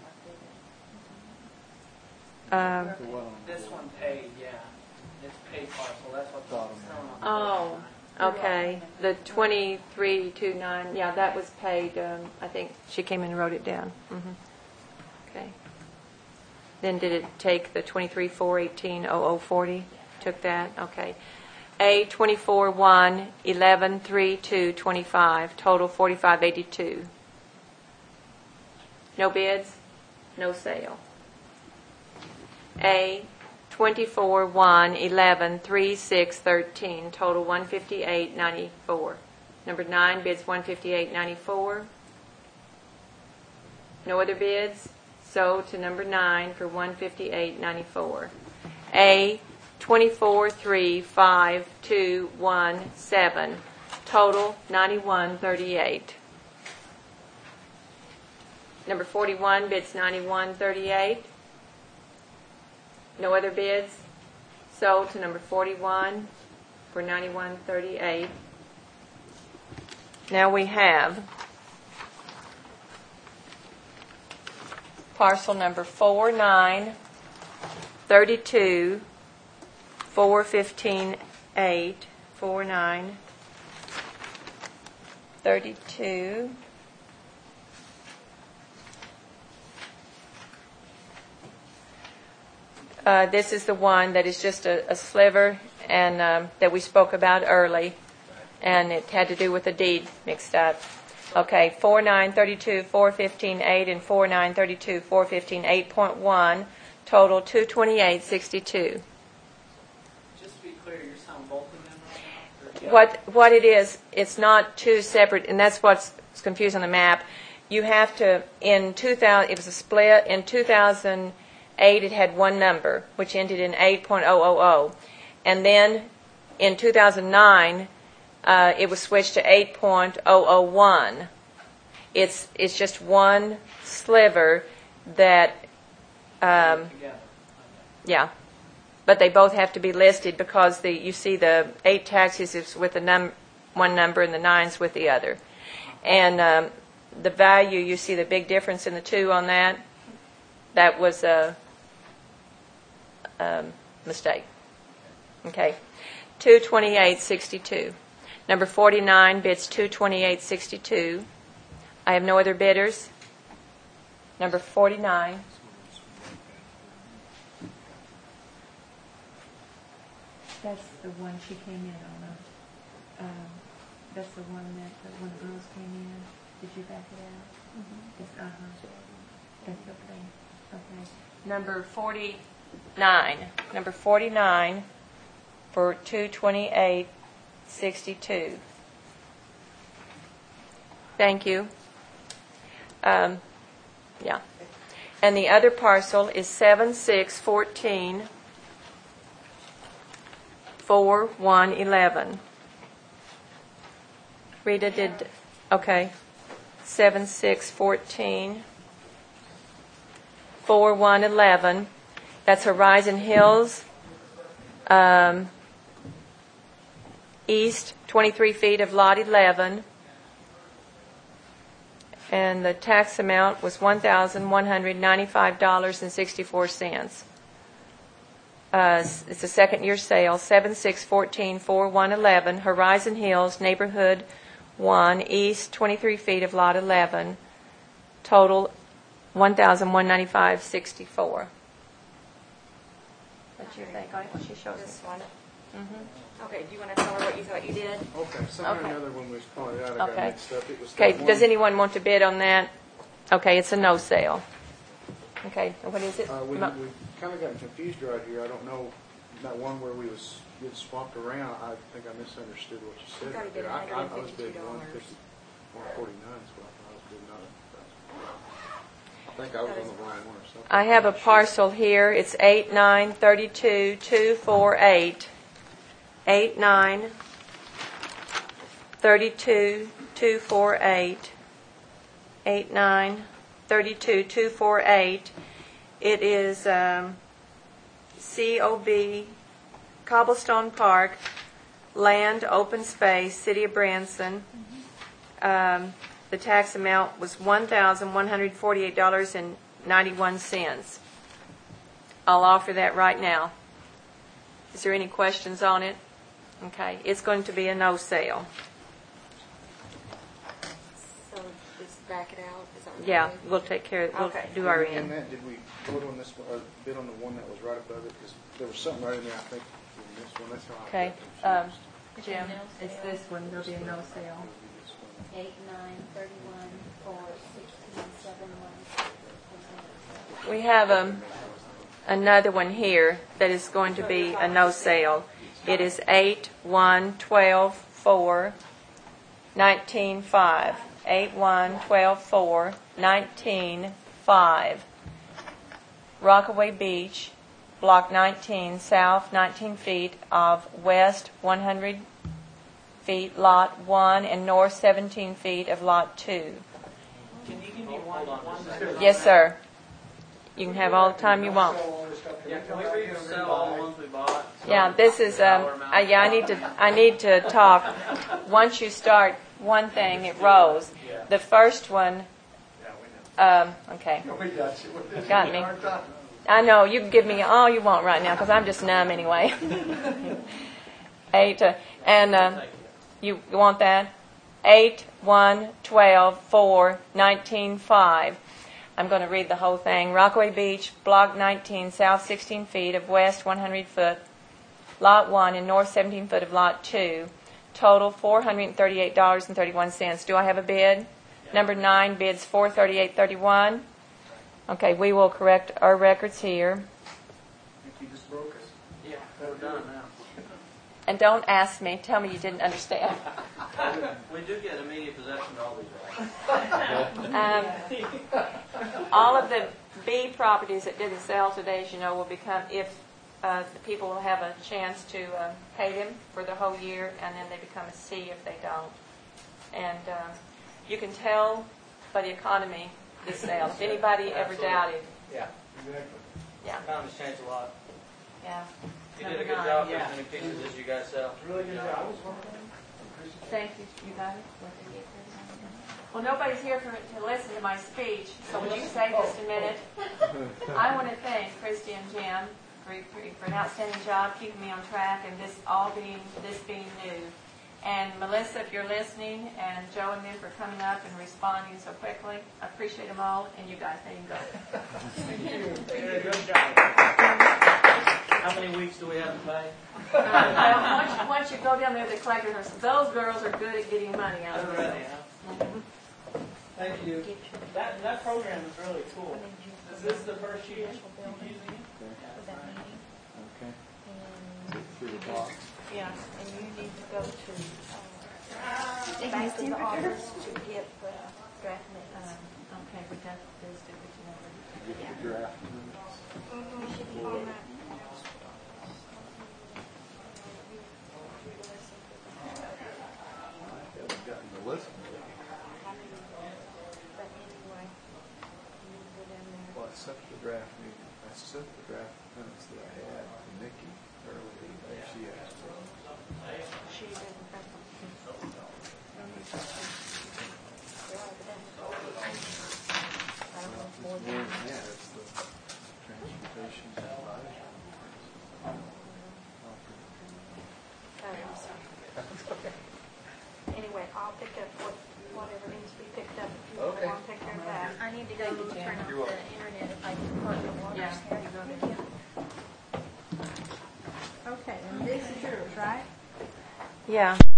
updated? This one paid, yeah. It's paid parcel, that's what's shown on the. Oh, okay. The 2329, yeah, that was paid. I think she came in and wrote it down. Okay. Then did it take the 23, 4, 18, 00, 40? Took that? Okay. A, 24, 1, 11, 3, 2, 25, total $45.82. No bids, no sale. A, 24, 1, 11, 3, 6, 13, total $158.94. Number 9 bids $158.94. No other bids, sold to number 9 for $158.94. A, 24, 3, 5, 2, 1, 7, total $91.38. Number 41 bids $91.38. No other bids. Sold to number 41 for $91.38. Now we have parcel number 4932 415.8 4932. This is the one that is just a sliver and that we spoke about early, and it had to do with the deed mixed up. Okay, 4932 415.8 and 4932 415.8.1, total 228.62. Just to be clear, you're selling both of them? Or- What it is, it's not two separate, and that's what's confused on the map. You have to, in 2000, it was a split. In 2008, it had one number, which ended in 8.000. And then in 2009, it was switched to 8.001. It's just one sliver that, Together. yeah. But they both have to be listed because you see the 8 taxis is with one number and the 9's with the other. And the value, you see the big difference in the 2 on that? That was a mistake. Okay. 228.62. Number 49 bids 228.62. I have no other bidders. Number 49. That's the one she came in on. That's the one that when the girls came in. Did you back it out? Yes, That's okay. Okay. Number 49. Number 49 for 228.62. Thank you. Yeah. And the other parcel is 7614 4111. Rita did, okay. 7614 4111. That's Horizon Hills, east 23 feet of Lot 11. And the tax amount was $1,195.64. It's a second-year sale, 7614-4111, Horizon Hills, Neighborhood 1, east 23 feet of Lot 11. Total $1,195.64. What you think on it? She shows This me. one. Mhm. Okay, do you want to tell her what you thought you did? Okay, somehow or Okay. another when we was calling it out, I got Okay. mixed up. It was Okay, that does one- anyone want to bid on that? Okay, it's a no sale. Okay, and what is it? We kind of got confused right here. I don't know, that one where we was getting swapped around, I think I misunderstood what you said. thought he right did there. I was bidding $152. 149 is what I thought I was bidding on. I think I was on the line one or something. I have a parcel here. It's 8932248. 8932248. 8932248. It is COB, Cobblestone Park, land, open space, City of Branson. The tax amount was $1,148.91. I'll offer that right now. Is there any questions on it? Okay, it's going to be a no sale. So just back it out? Is that what Yeah, you're doing? we'll take care of it. We'll Okay. do our In end. that, did we vote on this one, or bid on the one that was right above it? Because there was something right in there, I think, in this one. That's how I Okay, got confused. Jim, it's this one. There'll be a no sale. 8, 9, 31, 4, 16, 7, 1. We have another one here that is going to be a no sale. It is 8/1/12/4/19/5. 8/1/12/4/19/5. Rockaway Beach, Block 19, south 19 feet of west 100 feet, Lot 1, and north 17 feet of Lot 2. Can you give me one second? Yes, sir. You can have all the time you want. Yeah, can we resell all the ones we bought? Yeah, this is, yeah, I need to talk. Once you start one thing, it rolls. The first one, okay, We got you. What is it? got me. Hard time. I know, you can give me all you want right now, because I'm just numb anyway. 8, and you want that? 8/1/12/4/19/5. I'm going to read the whole thing. Rockaway Beach, Block 19, south 16 feet of west 100 foot, Lot 1, and north 17 foot of Lot 2. Total $438.31. Do I have a bid? Number 9 bids $438.31. Okay, we will correct our records here. You just broke us. Yeah, we're done now. And don't ask me. Tell me you didn't understand. We do get immediate possession of all these, All of the B properties that didn't sell today, as you know, will become, if the people will have a chance to pay them for the whole year, and then they become a C if they don't. And you can tell by the economy this sale. If anybody ever doubted, Yeah. Exactly. yeah, Economy's changed a lot. yeah. You did a Number good 9, job with yeah. as many pieces as you guys sell. Really good job. Thank you. You got it? Well, nobody's here to listen to my speech, so would you say just a minute? I want to thank Christy and Jim for an outstanding job keeping me on track and this being new. And Melissa, if you're listening, and Joe and them for coming up and responding so quickly. I appreciate them all, and you guys, there you go. Good job. How many weeks do we have to pay? Once you go down there to the collector's office, those girls are good at getting money out of Already, it. huh? Thank you. That program is really cool. Is this the first year using it? Okay. 3 o'clock. Yeah, and you need to go to, back to the office to get the draft minutes. Okay, we got those two, but you know. Get the draft. You should be on that. Haven't gotten the list. But anyway, you need to go down there. Well, I sent the draft minutes that I had to Nikki earlier today. She asked me. She didn't have them. I don't know if more than Yeah, it's the transportation advisory. Anyway, I'll pick up whatever needs to be picked up. If you want Okay. to take care of that. I need to go turn off the internet if I can park the water. Yeah. Here you go. Yeah.